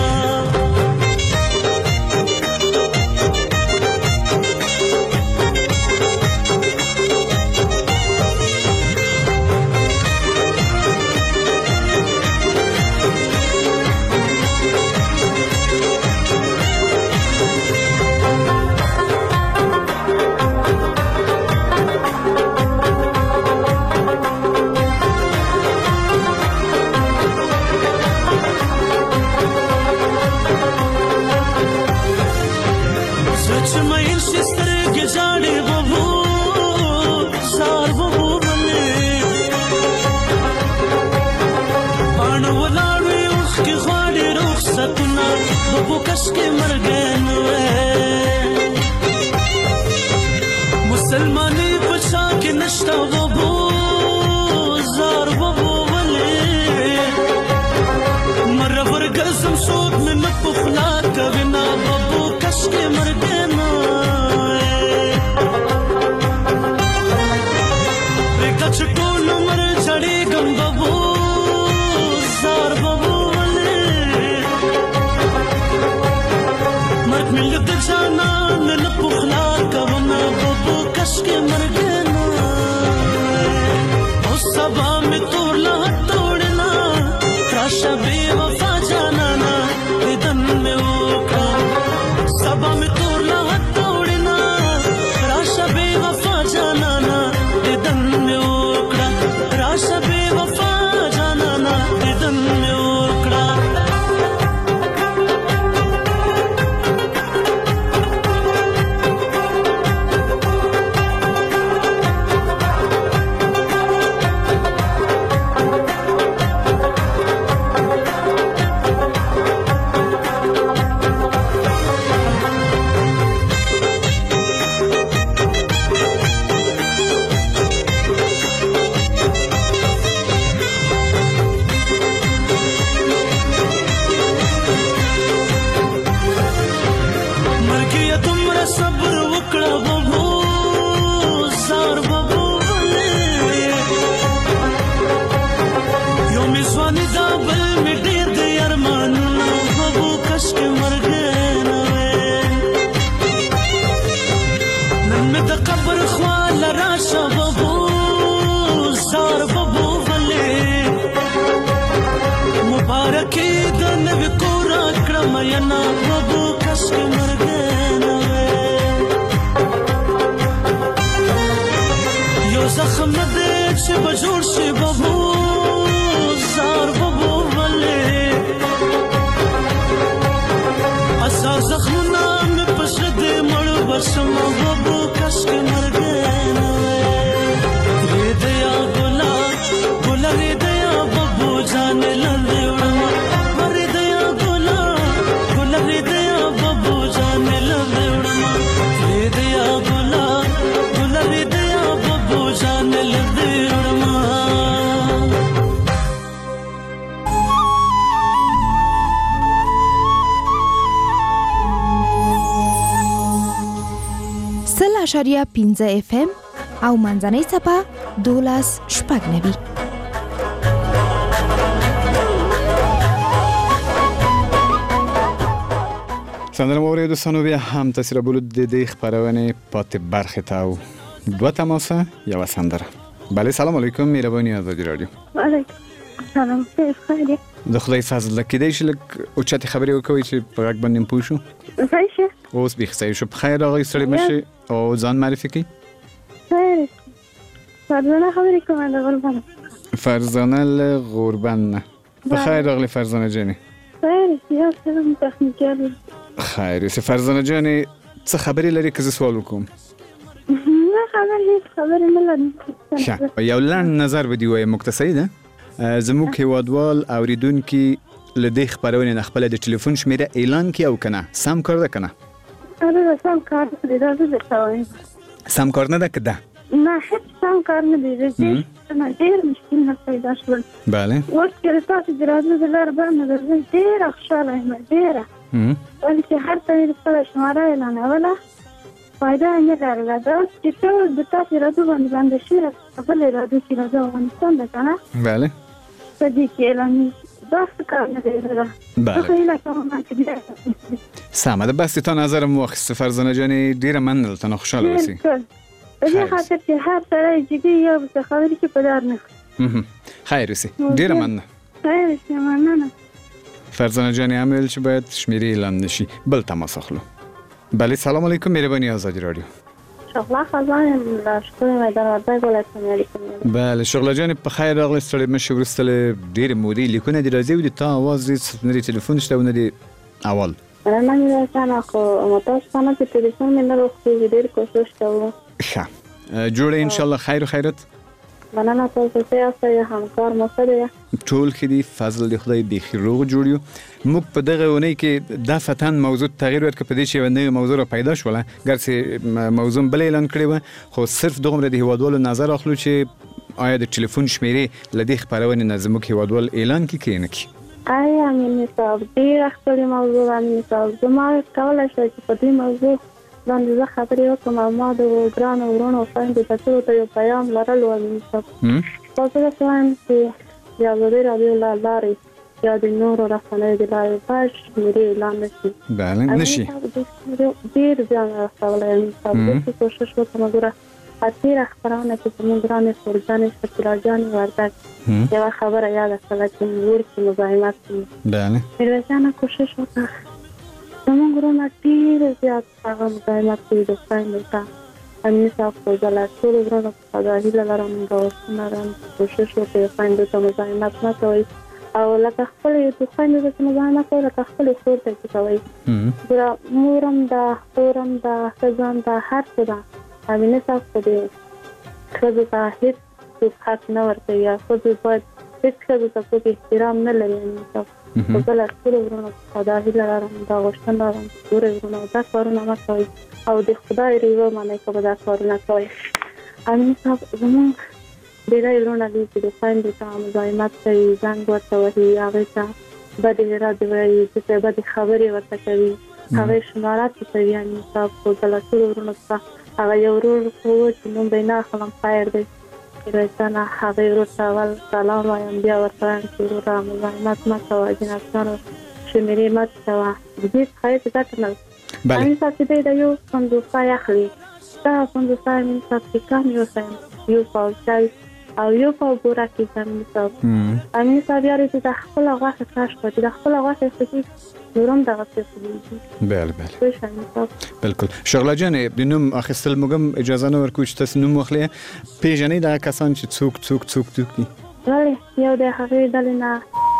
بابو کش کې مرګن مسلمانی پچا کې نشتا بابو زار بابو ولې مرور ګزم سود مې مخلا کوینا بابو کش کې مرګن رګچ ټول مر چړې ګم بابو زار بابو ملک جانا نن پخلا کونا بابو کش کے مرگنا او سبا میں توڑلا توڑنا راشا بے وفا جانا نا دن میں اوکھا سبا میں توڑلا توڑنا راشا بے وفا جانا نا دن میں اوکھا راشا بے وفا جانا نا دن میں اوکھا .15 FM او منځنۍ صفه 12.9. سندره موري دوستانو بیا هم تاثیر بولو د دې خبرونه پاتې برخه ته او دوه تماسه یو سندره. بله سلام علیکم مهرباني آزادی رادیو. وعلیکم سلام خیر. د خدای فضل کېدای شي لک او چاته خبرې وکوي چې په غږ باندې پوه شو. صحیح شه. اوس به خیر شو. بخیر راغلی سړی مشه او ځان معرفي کړئ. خیر. فرزانه خبرې کوم د غربان. فرزانه غربان. بخیر راغلی فرزانه جانی. خیر یا سلام تخنیکال. خیر سه فرزانه جانی څه خبرې لري که زه سوال وکم؟ نه خبرې نه لرم. ښه یو لاند نظر به دی وای مختصری ده. زموږ هیوادوال اوریدونکي لدې خبرونه نه خپل د ټلیفون شمیره اعلان کی او کنه سم کار ده کنه؟ اره سم کار دی راځي د تاوین. سم کار نه ده کده؟ نه هیڅ سم کار نه دی راځي. نه ډیر مشکل نه پیدا شول. bale. اوس چې تاسو درازه د لار باندې درځي ډیر خوشاله یم ډیر. ولې هر څه یې خپل شماره اعلان ولا فائدہ نه لرله دا چې ټول د تاسو راځو باندې شي خپل راځي چې راځو افغانستان ده کنه bale صدې کې اعلان دا څه کار نه دی راځه bale سمه ده بس ته نظر مو واخیست فرزانه جانی ډیره مننه ته خوشاله اوسئ دې خاطر چې هر سره جدي یو څه خبرې کې پدار نه خیر اوسئ ډیره مننه خیر اوسئ مننه فرزانه جانی عمل چې باید شمیرې اعلان نشي بل تماس اخلو بله سلام علیکم مهربانی آزادی رادیو. شغله خزانه لاشکوی میدان ولایتم علیکم. بله شغله جان په خیر راغلی ستړي مشه ورستله ډېر مودې لیکونه دي راځي د تا आवाज دې نه ټلیفون شته نه دي اول. انا نه راځم خو متاسفانه چې ټلیفون مې نه راځي ډېر کوشش کوم. ښه جوړه ان شاء الله خیر و خیرت. مننه تاسو ته یاست یا همکار مو څه دی ټول کې دی فضل دی خدای بيخي روغ جوړ یو موږ په دغه ونی کې د فتن موضوع تغییر ورکړ په دې چې نوې موضوع را پیدا شوله ګرځي موضوع بل اعلان کړی و خو صرف دغه د هیوادوالو نظر اخلو چې آیا د ټلیفون شمیرې لدې خبرونه نظم کې هیوادوال اعلان کې کینې کی آیا مې صاحب ډیر خپل موضوع باندې صاحب زما کولای شي چې په دې موضوع باندې زه خبرې وکړم ما د ګران ورونو خويندو ته ټول یو پیغام لرل و مې صاحب تاسو ته وایم چې یا د رادیو لارې یا د نورو رسنیو د لارې باش مې اعلان نشي بله نشي ډیر ځان راځولای مې صاحب کوشش وکړم ګوره اخیرا خبرونه چې موږ ګرانې فرجانې شکیلا جان وردک یو خبره یاد کړه چې ورته مزاحمت کوي بله میرویسانه کوشش وکړه موږ ګرانه ډیر زیات هغه مزاحمت کوي د څنګه تا امي صاحب په ځلا ټول ګرانه په داخله لرم دا ورسره کوشش وکړه څنګه ته مزاحمت نه کوي او لکه خپل د څنګه چې مزاحمت کوي لکه خپل خور ته کوي دا مورم دا خورم دا ځان دا هر څه دا امینه صاحب په دې خزو ته هیڅ حق نه ورته یا خزو باید هیڅ خزو ته په احترام نه لري نو په بل ټول ورونو خدای لرم دا غوښتنه لرم ټول ورونو دا کارونه ما کوي او د خدای ریو باندې کوم دا کارونه کوي امینه صاحب زموږ ډیری ورونه دي چې د فایند ته مزاحمت کوي ځان ورته وایي هغه ته بده راځي وایي چې بده خبرې ورته کوي هغه شمارات کوي امینه صاحب په بل ټول ورونو ته هغه یو ورور خو چې نوم به نه خلم خیر دی رسانه هغه ورور سوال سلام وایم بیا ورته چې ورور مزاحمت ما کوي جناسانو شمیرې مات کوي د دې خیر څه کتنل بله این ساتي د یو صندوق اخلي دا صندوق یې ساتي کام یو سم یو پاوچای او یو په ګوره کې څنګه صاحب امي صاحب یاري چې خپل غواخه کاش کوي د خپل غواخه چې نورم دغه څه دي بله بله بالکل شغله جان د نوم اخیستل موږ اجازه نه ورکوي چې تاسو نوم واخلئ پیژنې دا کسان چې څوک دي ولې یو د هغه دلنا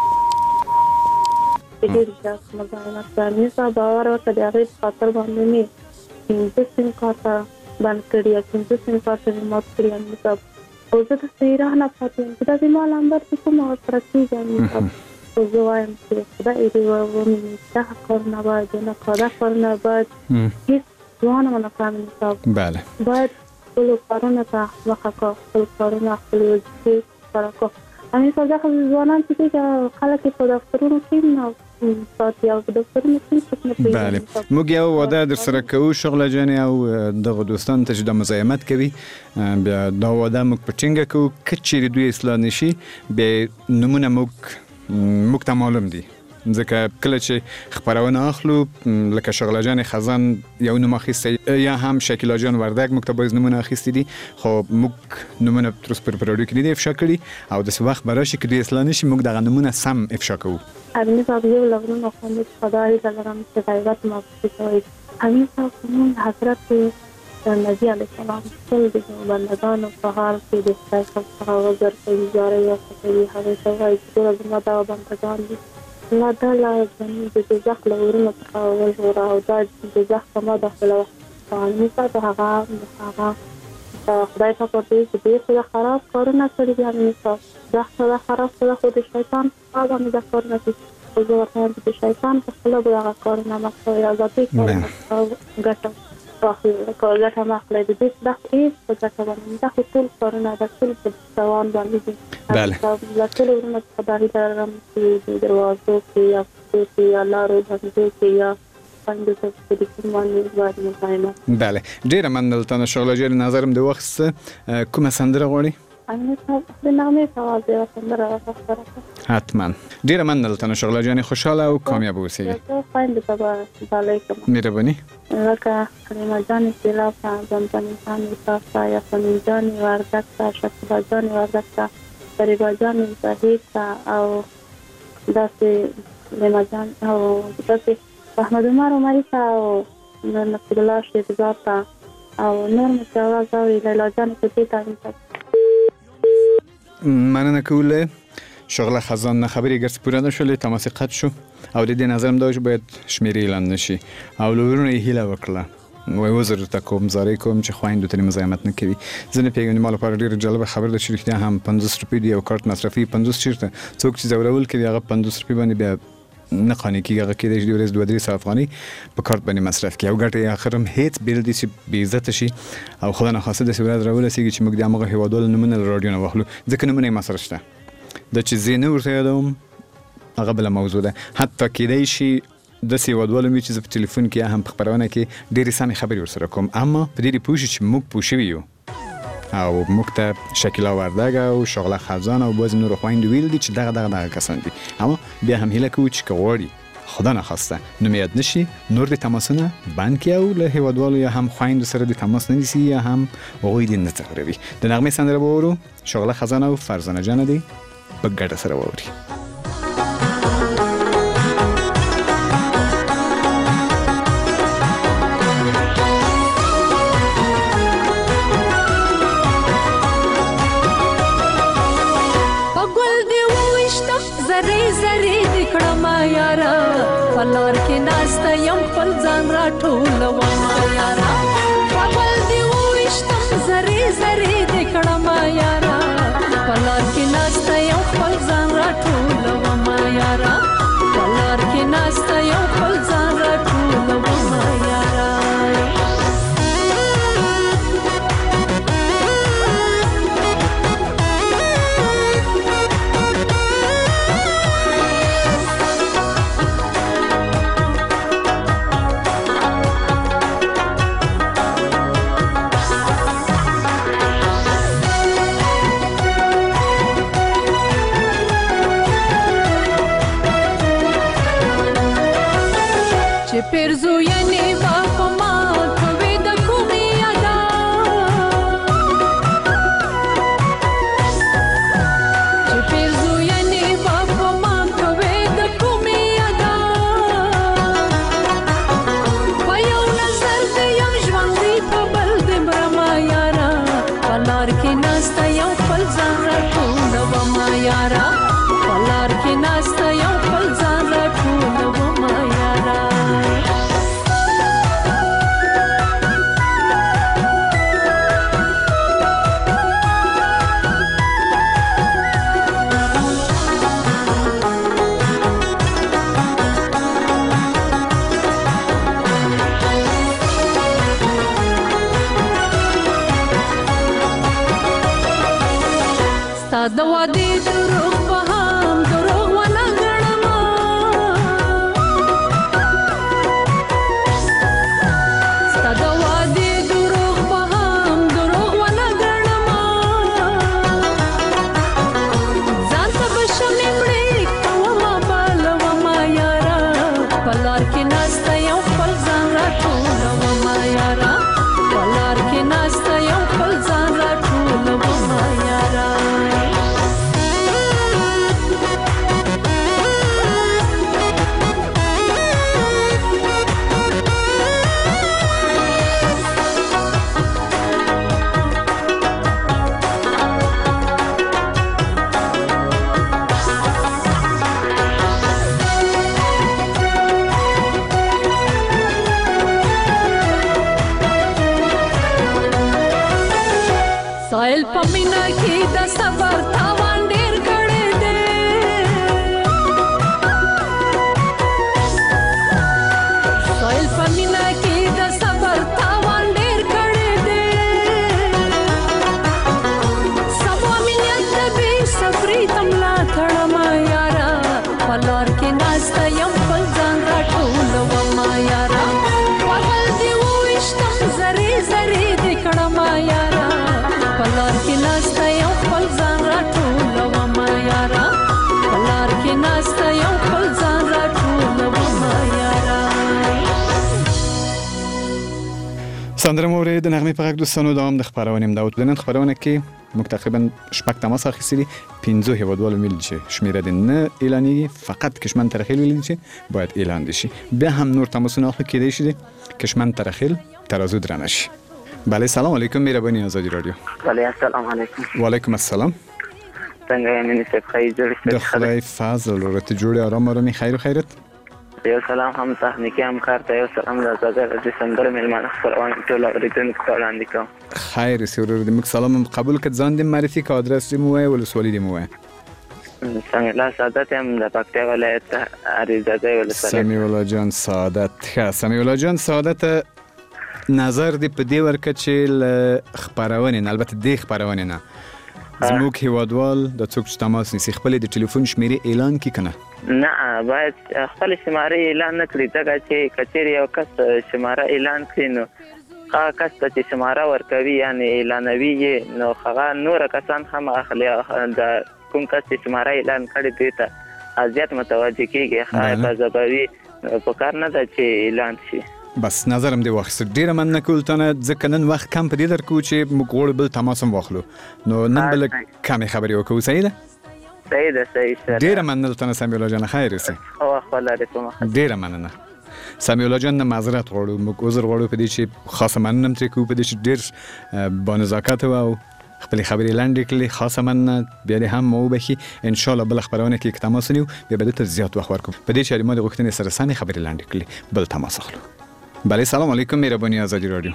دې چې مزاحمت کوي صاحب باور وکړي هغه خاطر باندې نه انځم کاته باندې کړی چې انځم کاته مات کړی امي صاحب او زه د سیرا نه پاتې دا د مال نمبر چې کوم او ترڅیږي او زه وایم چې دا ایرو ومني دا کارونه باید نه کارونه باید هیڅ ځوانه نه کامل صاحب بله باید ټول کارونه ته وخت خپل کارونه خپل وظیفې سره کو امي صاحب دا ځوانان چې خلک په دفترونو کې نه ساتي او د دفترونو کې بله موږ یو واده در سره کوو شغله جان او دغه دوستان ته چې د مزاحمت کوي بیا دا واده موږ په ټینګه کوو که چیرې دوی اصلاح نشي بیا نمونه موږ ته معلوم دي ځکه کله چې خبرونه اخلو لکه شغله جان خزان یو نوم اخیستی یا هم شکیلا جان وردک موږ ته باز نمونه اخیستی دي خو موږ نمونه ترس پر پروډو کې دي افشا کړي او د څه وخت براشي کې دوی اصلاح نشي موږ دغه نمونه سم افشا کوو امي صاحب یو لورونو خو خدای لرم چې غیبت ما کوي امي صاحب موږ حضرت نبی علیه السلام ټول د بندگانو په حال کې د خدای څخه وزر کوي جاره یا کوي هغه ته وایي چې ټول د بندگان دي لا دلا د دوزخ لورونو څخه وژغورا او دا د دوزخ په داخله امي صاحب هغه خدای په پورته چې دې څه خراب کارونه کړی دي امي صاحب دا خراب څه خو د شیطان هغه مې دا کارونه کوي او زه ورته د شیطان په خپل هغه کارونه ما کوي او ذاتي کارونه او ګټه واخلي ګټه ما خپل د دې د هیڅ په ګټه باندې دا ټول کارونه د ټول په توان باندې دي بله دا ټول ورونه خدای درم چې دروازو کې یا کې لارو باندې کې یا بله ډیره مننه شغله جان نظرم د وخت کومه سندره غواړي امي صاحب د نامې سوال دی سندره راځه حتما ډیره مننه شغله جان خوشاله او کامیاب اوسئ فایند تبارک علیکم مهرباني لکه کریمه جان خلاف ځان انسان تاسو یا فنی جان وردک شکیلا جان وردک فریبا جان زهید او داسې لیما جان او داسې احمد عمر عمری او نصر الله شهزاد او نور مشاورات او لیلا جان په دې تاریخ مننه کوله شغله خزان نه خبرې ګرځ پوره نشولې تماس قطع شو او د دې نظرم دا چې باید شمیرې اعلان نشي او لورونه یې هیله وکړه وای وزر ته کوم زاري کوم چې خويندو ته مزاحمت نه کوي. ځنه پیګنې مال پر ډیر جالب خبر ده چې رښتیا هم 50 روپۍ دی او کارت مصرفي 50 چیرته څوک چې زورول کوي هغه 50 روپۍ باندې بیا نه قانې کیږي هغه کې د ورځ 2-3 افغاني په کارت باندې مصرف کوي او ګټه اخرم هیڅ بیل دي چې بې عزت شي او خدای نه خاصه د سورات راول سیږي چې موږ د هغه هوادول نمونه رادیو نه واخلو ځکه نمونه مسره شته د چې زینه ورته یادوم هغه بل موضوع ده. حتی کېدای شي د سیوادوالو می چې په ټلیفون کې هم په خبرونه کې ډېری سمې خبرې ورسره کوم اما په دې پوښي چې موږ پوښوي یو او موږ ته شکیلا وردګ او شغله خزان او باز نور خويند ویل دي چې دغه کسان دي اما بیا هم هله کوي چې غوړي خدا نه خواسته نو میاد نشي نور د تماسونه بند کې او له هیوادوالو یا هم خويند سره د تماس نه نسی یا هم وغوي دي نه تغروي د نغمه سندره وورو شغله خزان او فرزانه جان دي په ګډه سره ووري. پلار کې ناسته یم خپل ځان را ټولوم یارا خپل دی وښتم زری د کړم یارا پلار کې ناسته یم خپل ځان را ټولوم یارا پلار کې ناسته یم خپل ځان را ټولوم یارا پیرزو یعنی باپ ما کوي د کومي ادا چې پیرزو یعنی باپ ما کوي د کومي ادا په یو نظر د یم ژوندۍ په بل د برما یارا پلار کې ناسته یو خپل ځان را ټولوم یارا پلار کې ناسته یو خپل ځان را ټولوم یارا د وادي دروغ په هم دروغ ونه ګڼم ستا د وادي دروغ په هم دروغ ونه ګڼم ځان ته به شمې مړې کومه بالومه یارا پلار کې ناسته یم خپل ځان را ټولومه یارا پلار کې ناسته یم خپل ځان را ټولومه یارا سایل پمینا کې د صبر تاوان ډېر کړی دی سایل پمینا کې د صبر تاوان ډېر کړی دی سبا مینت د بې صبري تملا کړم یارا پلار کې ناسته یم خپل ځان را ټولوم یارا پغل دې وویشتم زری دې کړم یارا پلار کې ناسته یو خپل ځان را ټولوم یارا پلار کې ناسته یو خپل ځان را ټولوم یارا سندره مورې د نغمې په غږ دوستانو دوام د خبرونه امداد د نن خبرونه کې موږ تقریبا شپږ تماس اخیستي 15 هیوادوالو میل چې شمیره د نه اعلاني فقط کشمن ترخیل ویل چې باید اعلان دي شي بیا هم نور تماسونه اخلي کېدای شي کشمن ترخیل ترازو درنه شي. بله سلام علیکم مهربانی آزادی رادیو. بله السلام علیکم. و علیکم السلام. څنګه یې مینې صاحب خیر جوړ د خدای فضل ورته جوړ آرام آرامي خیر و خیرت. یو سلام هم تخنیکی همکار ته، یو سلام د آزادۍ د سندرو میلمانه خپلوان ټول اوریدونکو ته وړاندې کوم. خیر سی ورور دې موږ سلام هم قبول کړ. ځان دې معرفي کړه، ادرس دې مو وایي، ولسوالي دې مو وایي. سمیع الله سعادت هم د پکتیا ولایت اریزاده ولسوالي. سمیع الله جان سعادت. سمیع الله جان سعادت نظر دې په دې ورکړه چې له خپرونې نه، البته دې خپرونې نه، زموږ هیوادوال د څوک چې تماس نیسي خپل د ټلیفون شمیرې اعلان کړي که نه؟ نه، باید خپل شماره اعلان نه کړي، ځکه چې کچېرې یو کس شماره اعلان کړي نو هغه کس ته چې شماره ورکوي یعنې اعلانوي یې، نو هغه نوره کسان هم اخلي. د کوم کس چې شماره اعلان کړي دوی ته اذیت متوجه کېږي، ښه غضبوي، په کار نه ده چې اعلان شي. بس نظرم دې واخیست. ډېره مننه کولتانه، ځکه نن وخت کم په دې درکو چې موږ غواړو بل تماس هم واخلو، نو نن به لږ کمې خبرې وکړو. صحیح ده؟ صحیح ده، صحیح سره. ډېره مننه تانه سمیع الله جان، خیر اوسئ. ښه وخت ولرئ. ډېره مننه. سمیع الله جان نه معذرت غواړو، موږ عذر غواړو په دې چې خاصه مننه هم ترې کوو په دې چې ډېر بانزاکته و او خپلې خبرې لنډې کړلې. خاصه مننه، بیا دې هم ما وبخي. انشاءالله بله خپرونه کې که تماس ونیو بیا به دې ته زیات وخت ورکړو. په دې چې ما د غوښتنې سره سمې خبرې لنډې کړلې، بل تماس اخلو. بله، سلام علیکم، مهرباني آزادي رادیو.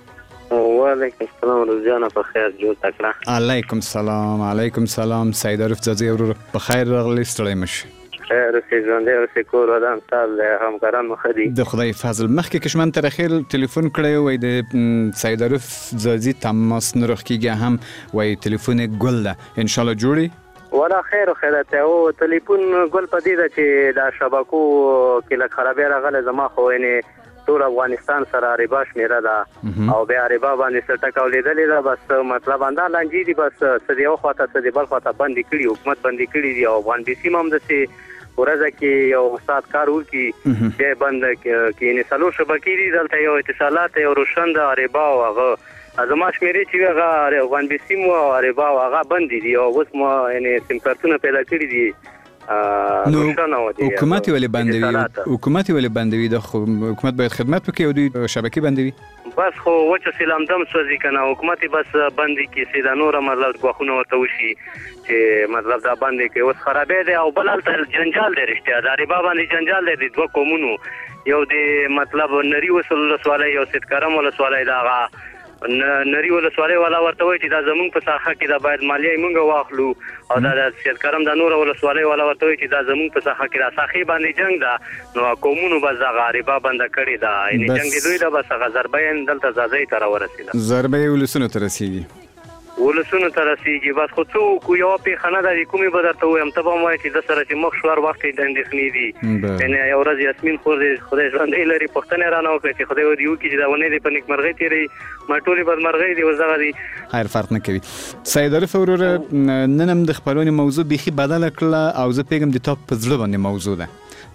وعلیکم السلام، روزانه په خیر جوړ تکړه. علیکم السلام. علیکم السلام. سید عارف ځاځي ورور په خیر راغلی، ستړی مشي. خیر اوسې، ژوندی اوسې، کور ودان سال دی، همکاران مو ښه دي؟ د خدای فضل. مخکې کشمن ته رخیل تلیفون کړی وای د سید عارف ځاځي تماس نه روښ کېږي، هم وای تلیفون ګل ده، انشاءالله جوړي. ولا خیر و خیرت او تلیفون ګل په دې ده چې دا شبکو کې لږ خرابۍ راغلی، زما خو یعنې ټول افغانستان سره ربا شمیره ده او بیا ربا باندې څه ټکاولېدلې ده. بس مطلب همدا لانجې دي، بس څه د یو خواته څه د بل خواته بندې کړي، حکومت بندې کړي دي. او افغان بي سي هم داسې ورځه کې یو استاد کار وکړي بیا بند کې، یعنې څلور شبکې دي دلته، یو اتصالات، یو روشن ده، ربا او هغه زما شمېرې چې وي هغه افغان بي سي مو او ربا او هغه بندې دي. او اوس مو یعنې سیم کارتونه پیدا کړي دي. نو حکومت ولې بندوي؟ حکومت ولې بندوي؟ د حکومت باید خدمت وکړي او دوی شبکې بندوي. بس خو وچه سیلام دم سوځي که نه، حکومت بس بندې کړي، سیده نوره مطلب ګواښونه ورته وشي چې مطلب دا بندې کړي. اوس خرابې دی او بل هلته جنجال دی، رښتیا د ربا باندې جنجال دی د دوه قومونو، یو د مطلب نري ولسوالۍ یو سیدکرم ولسوالۍ ده. هغه نری ولسوالۍ والا ورته وایي چې دا زمونږ په ساحه کې دا باید مالیه یې مونږ واخلو، او دا د سیدکرم د نوره ولسوالۍ والا ورته وایي چې دا زمونږ په ساحه کې دا ساحې باندې جنګ ده، نو قومونو بس دغه ربا بنده کړې ده، یعنې جنګ د دوی ده. بس هغه ضربه یې دلته ځاځۍ ته راورسېده، ضربه یې ولسونو ته رسېږي. ولسونو ته رسېږي. بس خو څه وکړو، یوه پېښه نه ده، د کومې به درته ووایم، ته به هم وایې چې ده سره چې مخ شو هر وخت یې د اندېښنې دي. یعنې یوه ورځ یاسمین خور دې خدای ژوندی لري پوښتنه یې رانه وکړه چې خدای دې وکړي چې دا ونې دې په نیکمرغۍ تېروي، ما ټولې بدمرغۍ دي اوس دغه دي. خیر فرق نه کوي. سید عارف وروره، نن هم د خپرونې موضوع بیخي بدله کړله او زه پوهېږم د تا په زړه باندې موضوع ده،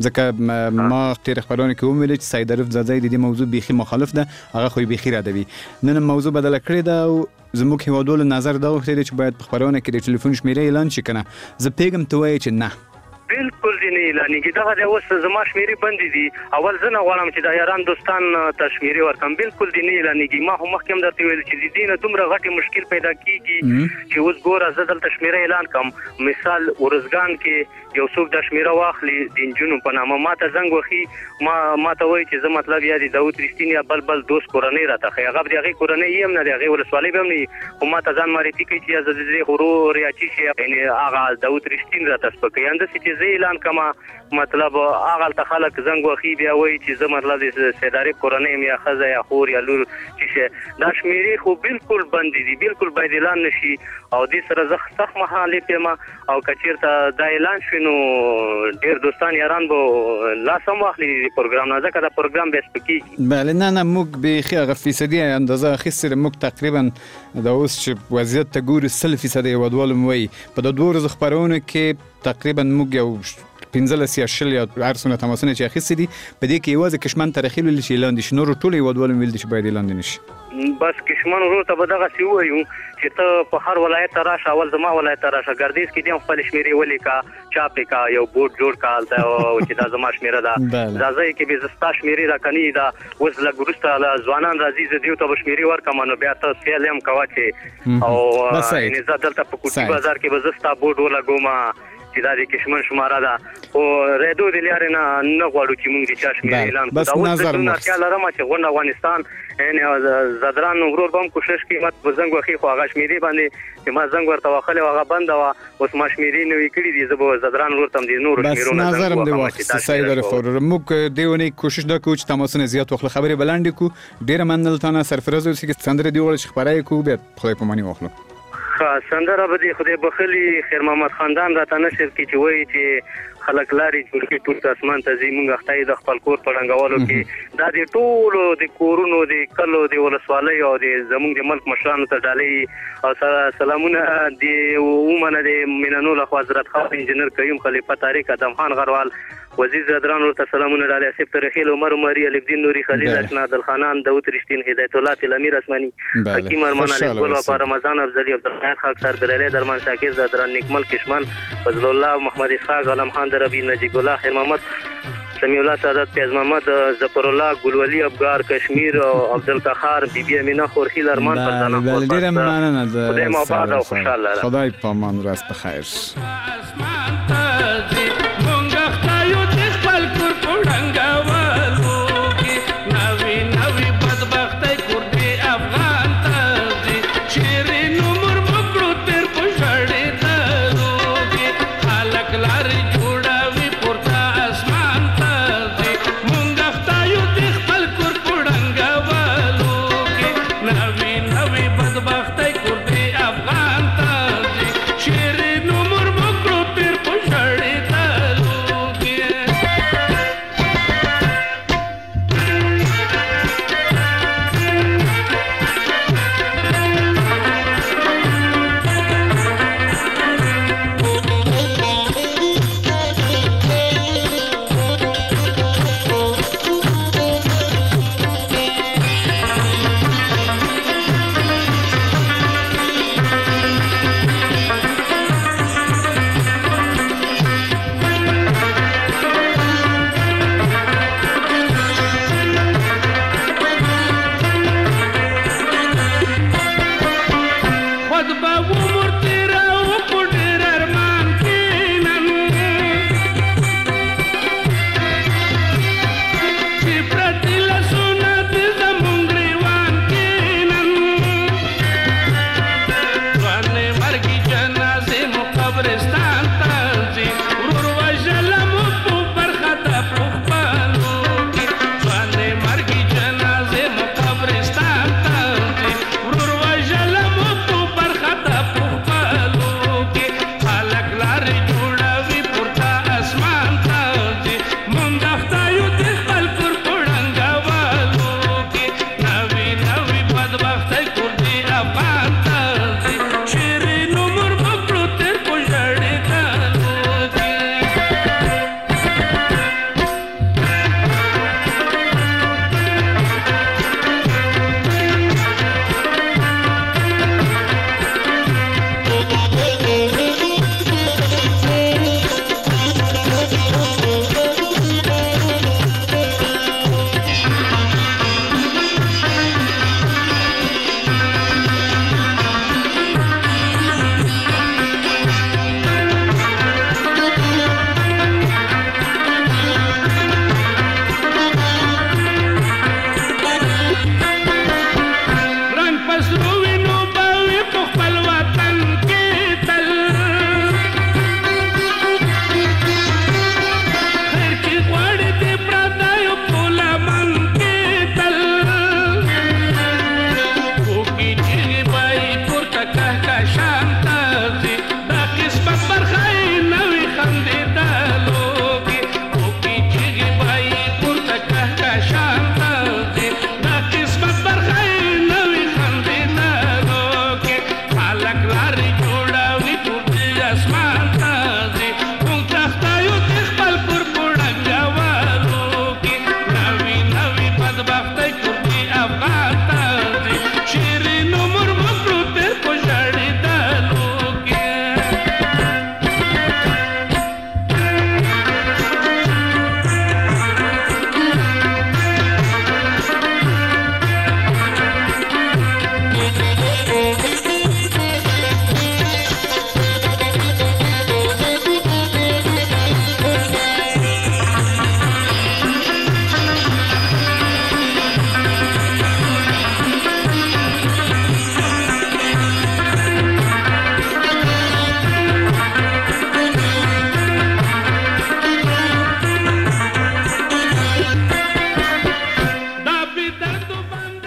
ځکه ما تېره خپرونه کې وویلې چې سید عارف ځاځی د دې موضوع بیخي مخالف ده، هغه خو یې بیخي ردوي. نن هم موضوع بدله کړې ده او زموږ هیوادوالو نظر دا غوښتی دی چې باید په خپرونه کې د ټلیفون شمېره اعلان شي که نه. زه پوهېږم ته وایې چې نه، بالکل دې نه اعلانېږي. دغه دی اوس زما شمېرې بندې دي. اول زه نه غواړم چې دا یاران دوستان ته شمېرې ورکړم، بالکل دې نه اعلانېږي. ما خو مخکې هم درته ویل چې د دې نه دومره غټې مشکل پیدا کېږي چې اوس ګوره زه دلته شمېره اعلان کړم، مثال ورزګان کې یو څوک دا شمېره واخلي د نجونو په نامه، ما ته زنګ وخي، ما ته وایي چې زه مطلب یا د داود رښتین یا بل دوست کورنۍ راته ښایي، هغه به د هغې کورنۍ یې هم نه د هغې ولسوالۍ به هم نه وي، خو ما ته ځان معرفي کوي چې زه د دې ورور یا چي شي، یعنې هغه داود رښتین راته سپکوي. همداسې چې زه اعلان کړم مطلب هغه هلته خلک زنګ وخي بیا وایي چې زه مطلب د سید عارف کورنۍ یم یا ښځه یا خور یا لور چې شی، دا شمېرې خو بالکل بندې دي، بالکل باید اعلان نه شي. او دې سره زه سخت مخالف یم، او که چېرته دا اعلان شوي نو ډېر دوستان یاران به لاس هم واخلي د پروګرام نه، ځکه دا پروګرام بیا سپکېږي. بله نه موږ بیخي هغه فیصدي اندازه اخیستې ده. موږ تقریبا دا اوس چې وضعیت ته ګورو 100% هیوادوالو مو وایي په دا 2 ورځو خپرونو کې تقریبا موږ یو 15 یا 20 یا هر څومره تماسونه چې اخیستي دي په دې کې یوازې کشمن ته رخیل ویل چې اعلان دي شي، نور ټول هیوادوالو ویل دي چې باید اعلان دي نه شي. بس کشمن ورور ته به دغسې ووایو چې ته په هر ولایت ته راشه، اول زما ولایت ته راشه، ګردیز کې دې هم خپلې شمېرې ولیکه، چاپ یې کړه، یو بورډ جوړ کړه هلته چې دا زما شمېره ده. ځاځی کې به زه ستا شمېرې راکني ده، اوس لږ وروسته ځوانان راځي، زه دې ته به شمېرې ورکړم، نو بیا ته سیل هم کوه چې او زه دلته په کوټي بازار کې به زه ستا بورډ ولګوم چې دا د کشمن شماره ده او ریدو د لارې نه غواړو چې موږ د چا شمېرې اعلان کړو. بس نظر مو اړتیا لرم چې غونډه افغانستان یعنې زدران ورور به هم کوشش کوي مت په زنګ وخی خو هغه شمېرې باندې چې ما زنګ ورته وخلی او هغه بنده وه اوس ما شمېرې نوي کړي دي زه به زدران ورور ته هم د نورو شمېرونه بس نظر هم د واخیسته سعید رفور موږ دې ونې کوشش دا کوو چې تماسونه زیات وخلو خبرې بلندې کړو. ډېره مننه تانه سرفراز اوسئ چې سندرې دې وغواړئ چې خپره یې کوو بیا خدای پاماني واخلو. سندره به دې خدای بخلي خیر محمد خاندان راته نشر کړي چې وایي چې خلک لارې جوړ کړي ټول اسمان ته ځي موږ اخته د خپل کور په ړنګولو کې دا د ټولو د کورونو د کلو د ولسوالیو او د زموږ د ملک مشرانو ته ډالۍ او سلامونه د ومنه د مینانو لخوا حضرت خان انجینر کریم خلیفه طارق ادم خان غروال وزیر زدران ورته سلامونه ډالۍ اسف ترخیل عمر عمری الف الدین نوری خلیل اشنا عبدالخانان داود رشتین هدایت الله تلمیر اسمانی حکیم ارمان علی ګل او رمضان افضلی عبدالخیر خاک سر برلی درمان شاکر زدران نکمل کشمن فضل الله محمد اسحاق علم خان دربی نجیب الله خیر محمد سمیع الله سعادت پیاز محمد ظفر الله ګلولی افغار کشمیر او عبدالقهار بیبی امینه خورخیل ارمان فرزانه ډیره مننه خدای مو آباد او خوشاله خدای پامان راست بخیر. نوی بدبختی کردی افغان تا دی شیرین عمر بکرو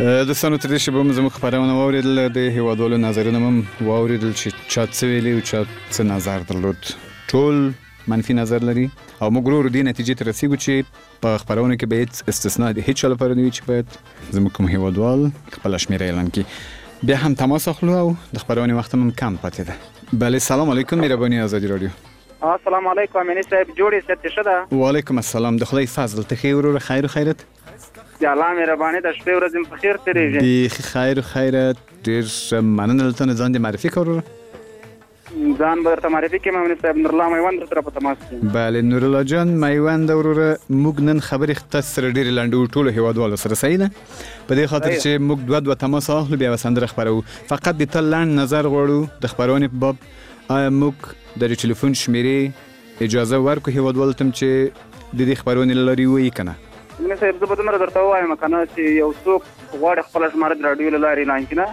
دوستانو تر دې چې به زموږ خپرونه واورېدل د هیوادوالو نظرونه هم واورېدل چې چا څه ویلي او چا څه نظر درلود. ټول منفي نظر لري او موږ ورو دې نتیجې ته رسیږو چې په خپرونه کې به هیڅ استثناء د هیڅ چا لپاره نه وي چې باید زموږ کوم هیوادوال خپله شمېره اعلان کړي. بیا هم تماس اخلو او د خپرونې وخت هم کم پاتې ده. بله سلام علیکم مهرباني ازادي رادیو. السلام علیکم امینی صاحب جوړې ست شه ده. وعلیکم السلام د خدای فضل ته خیر ورور خیر و خیرت. یا الله مهرباني د شپې ورځې په خیر تیریږي. بیخي خیر و خیرت ډېر مننه دلته نه ځان دې معرفي کړه ورور. ځان به درته معرفي کړم امینی صاحب نورالله میوند درته په تماس کې. بله نورالله جان میوند وروره موږ نن خبرې ستاسو سره ډېرې لنډو ټولو هیوادوالو سره صحیح ده په دې خاطر چې موږ دوه تماس اخلو بیا به سندره خپروو. فقط د تا لنډ نظر غواړو د خپرونې په باب آیا موږ د ټلیفون شمیرې اجازه ورکړو هیوادوالو ته چې د دې خپرونې له لارې ووایي که نه؟ امینی صاحب زه به دومره درته ووایم که نه چې یو څوک غواړي خپله شماره د راډیو له لارې اعلان کړي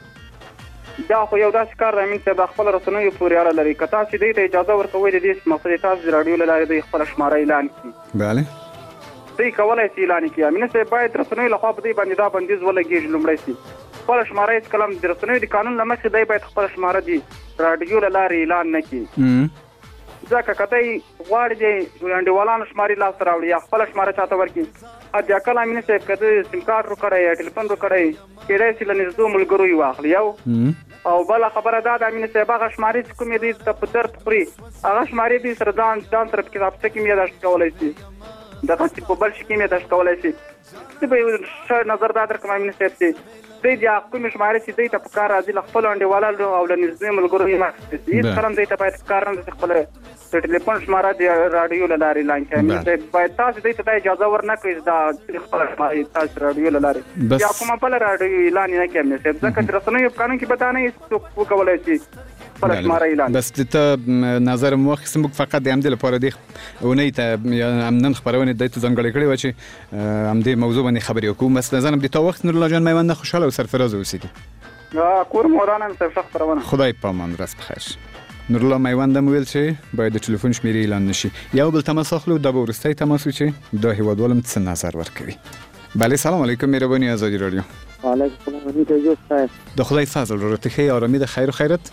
نه دا خو یو داسې کار دی امین صاحب د خپلو رسنیو پورې اړه لري. که تاسې دوی ته اجازه ورکوئ د دې مقصد یې تاسو د راډیو له لارې دوی خپله شماره اعلان کړي. بله دوی کولی شي اعلان کړي. امین صاحب باید رسنیو لخوا په دوی باندې دا بندیز ولګېږي لومړی شي خپله شماره هېڅکله هم د رسنیو د قانون له مخې دی باید خپله شماره د راډیو له لارې اعلان نه کړي. ځکه که دی غواړي د انډیوالانو شمارې لاسته راوړي یا خپله شماره چاته ورکړي بیا کله امین صاحب که د سیم کارډ ورکړی یا ټلیفون ورکړی کیدای شي له نږدې ملګرو یې واخلي یو او بله خبره دا د امین صاحب هغه شمارې چې کومې دوی ته په درد خوري هغه شمارې دوی سره ځان سره په کتابچه کې هم یاداشت کولی شي دغسې په بل شي کې هم یاداشت کولی شي. زه به یو ښه نظر دا درکړم امین صاحب چې دوی د کومې شمارې چې دوی ته په کار راځي له خپلو انډیوالانو او له نږدې ملګرو یې واخیستې شي هېڅکله هم دوی ته باید په کار نه رسي خپله د ټلیفون شماره د راډیو له لارې اعلان کړي. امین صاحب باید تاسو دوی ته دا اجازه ورنه کړئ دا خپله شماره تاسو راډیو له لارې یا کومه بله راډیو اعلان یې نه کړي امین صاحب ځکه چې رسنیو په قانون کې به دا نه څوک وکولی شي خپله شماره اعلان. بس د ته نظر مو واخیست موږ فقط د همدې لپاره دې اونۍ ته یا نن خپرونې دې ته ځانګړې کړې وه چې همدې موضوع باندې خبرې وکړو. بس نظر د تا وخت نورالله جان میوند خوشحاله او سرفرازه اوسېږي. کور مو ودان امین صاحب ښه خپرونه. خدای پامان ورځ بخیر. نورالله میوند هم ویل چې باید د ټلیفون شمیرې اعلان نشي. یو بل تماس اخلو دا به وروستی تماس وي چې دا هیوادوال هم څه نظر ورکوي. بله سلام علیکم مهرباني ازادي رادیو. وعلیکم السلام تجوز صاحب د خدای فضل ورور ته ښې آرامي د خیر و خیرت.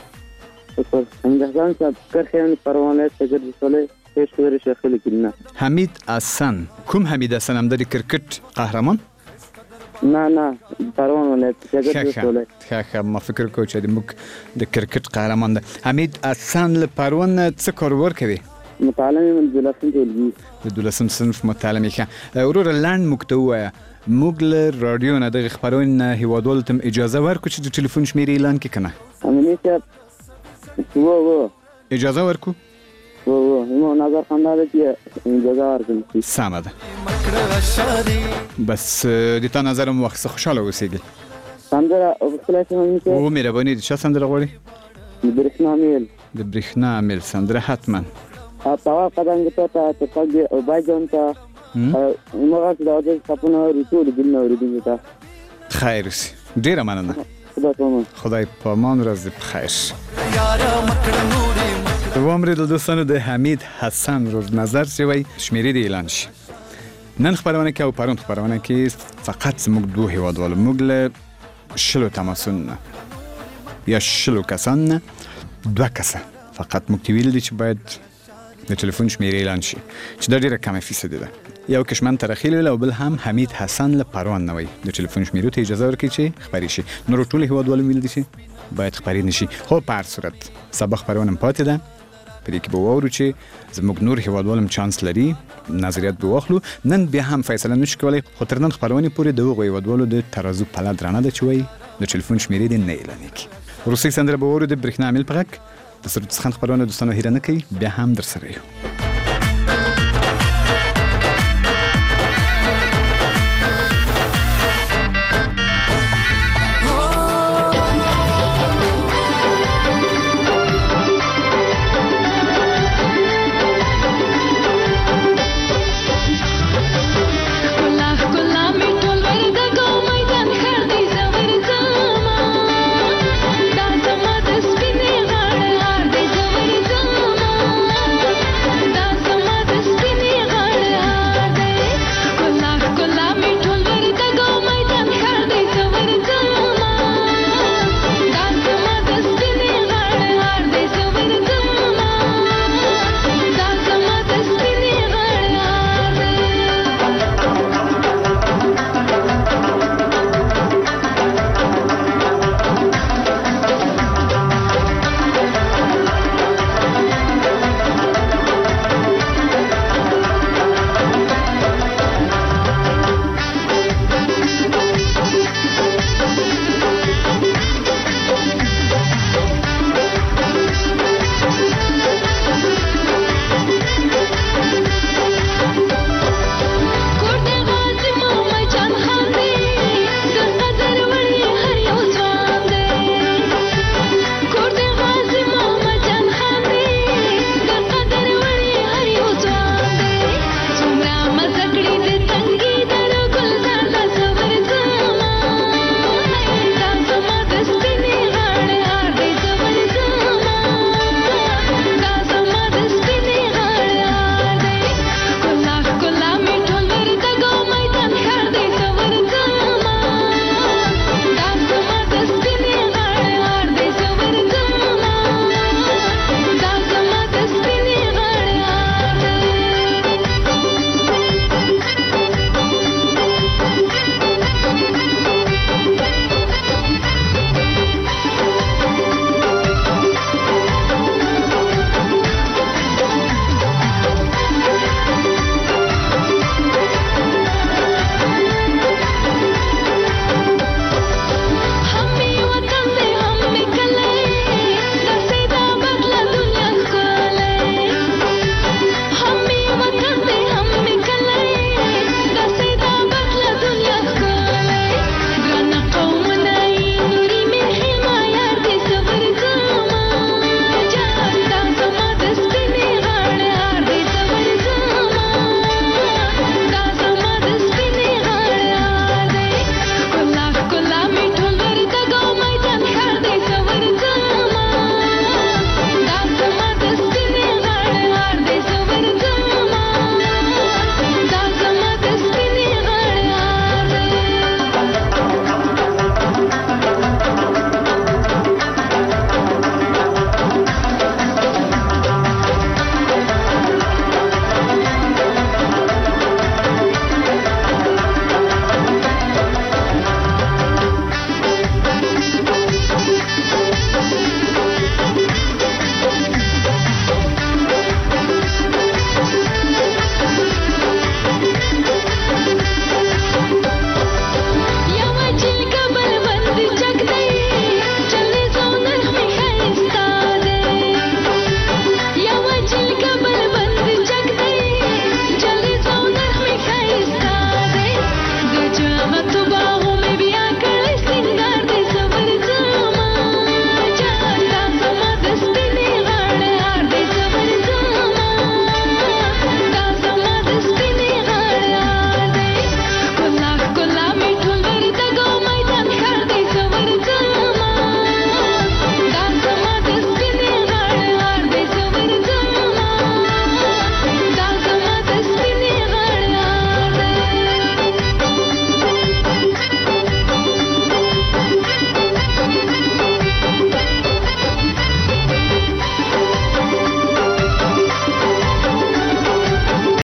امجحان صاحب کرخیان پروانه تجربه ساله پیش کوي شیخ لیکنه حمید حسن. کوم حمید حسن هم د کرکټ قهرمان؟ نه پروانه تجربه ساله ښه ما فکر کوم چې موږ د کرکټ قهرمان ده. حمید حسن له پروانه څه کاروبار کوي؟ متعلم من دولسم ټولګي د دولسم صنف متعلم ښه. ورور لاند موږ ته ووایه موږ له راډیو نه دغه خپرونې نه هیوادوالو ته اجازه ورکړو چې د ټلیفون شمیرې اعلان کړي که نه؟ امینی صاحب اجازه ورکو؟ مو نظر خنده ده چې اجازه ورکړم. سمه ده. بس د تا نظر مو واخیسته خوشحاله اوسېږي. سندره اغوښتلی شم امینی صاحب؟ مهرباني د چا سندره غواړې؟ د برېښنا میل. د برېښنا میل سندره حتما. اول قدم ته اتفاق او بایجان ته همغسې د عاجز څپونه اوري ټولو دلونه اورېدونکو ته خیر اوسي. ډېره مننه. خدای پامان ورځ دې په خیر. واورېدل دوستانو د حمید حسن ورور نظر چې وایي شمیرې دې اعلان شي. نن خپرونه کې او پرون خپرونه کې فقط زموږ دوه هیوادوالو موږ له 20 تماسونو نه یا 20 کسانو نه 2 کسه فقط موږ ته ویلي دي چې باید د ټلیفون شمیرې اعلان شي چې دا ډېره کمه فیصدي ده. یو کشمن ترخیل ویل او بل هم حمید حسن له پروان نه وایي د ټلیفون شمیرو ته اجازه ورکړي چې خپرې شي. نور ټول هیوادوالو ویل دي چې باید خپرې نشي. خو په هر صورت سبا خپرونه هم پاتې ده په دې کې به واورو چې زموږ نور هیوادوال هم چانس لري نظریات به واخلو. نن بیا هم فیصله نشو کولی خو تر نن خپرونې پورې د هغو هیوادوالو د ترازو پله درانه ده چې وایي د ټلیفون شمیرې دې نه اعلانې کړي. وروستۍ سندره به واورو د برېښنا میل په غږ د سرود څخه خپرونه دوستانو هیره نه کوي بیا هم در سره یو.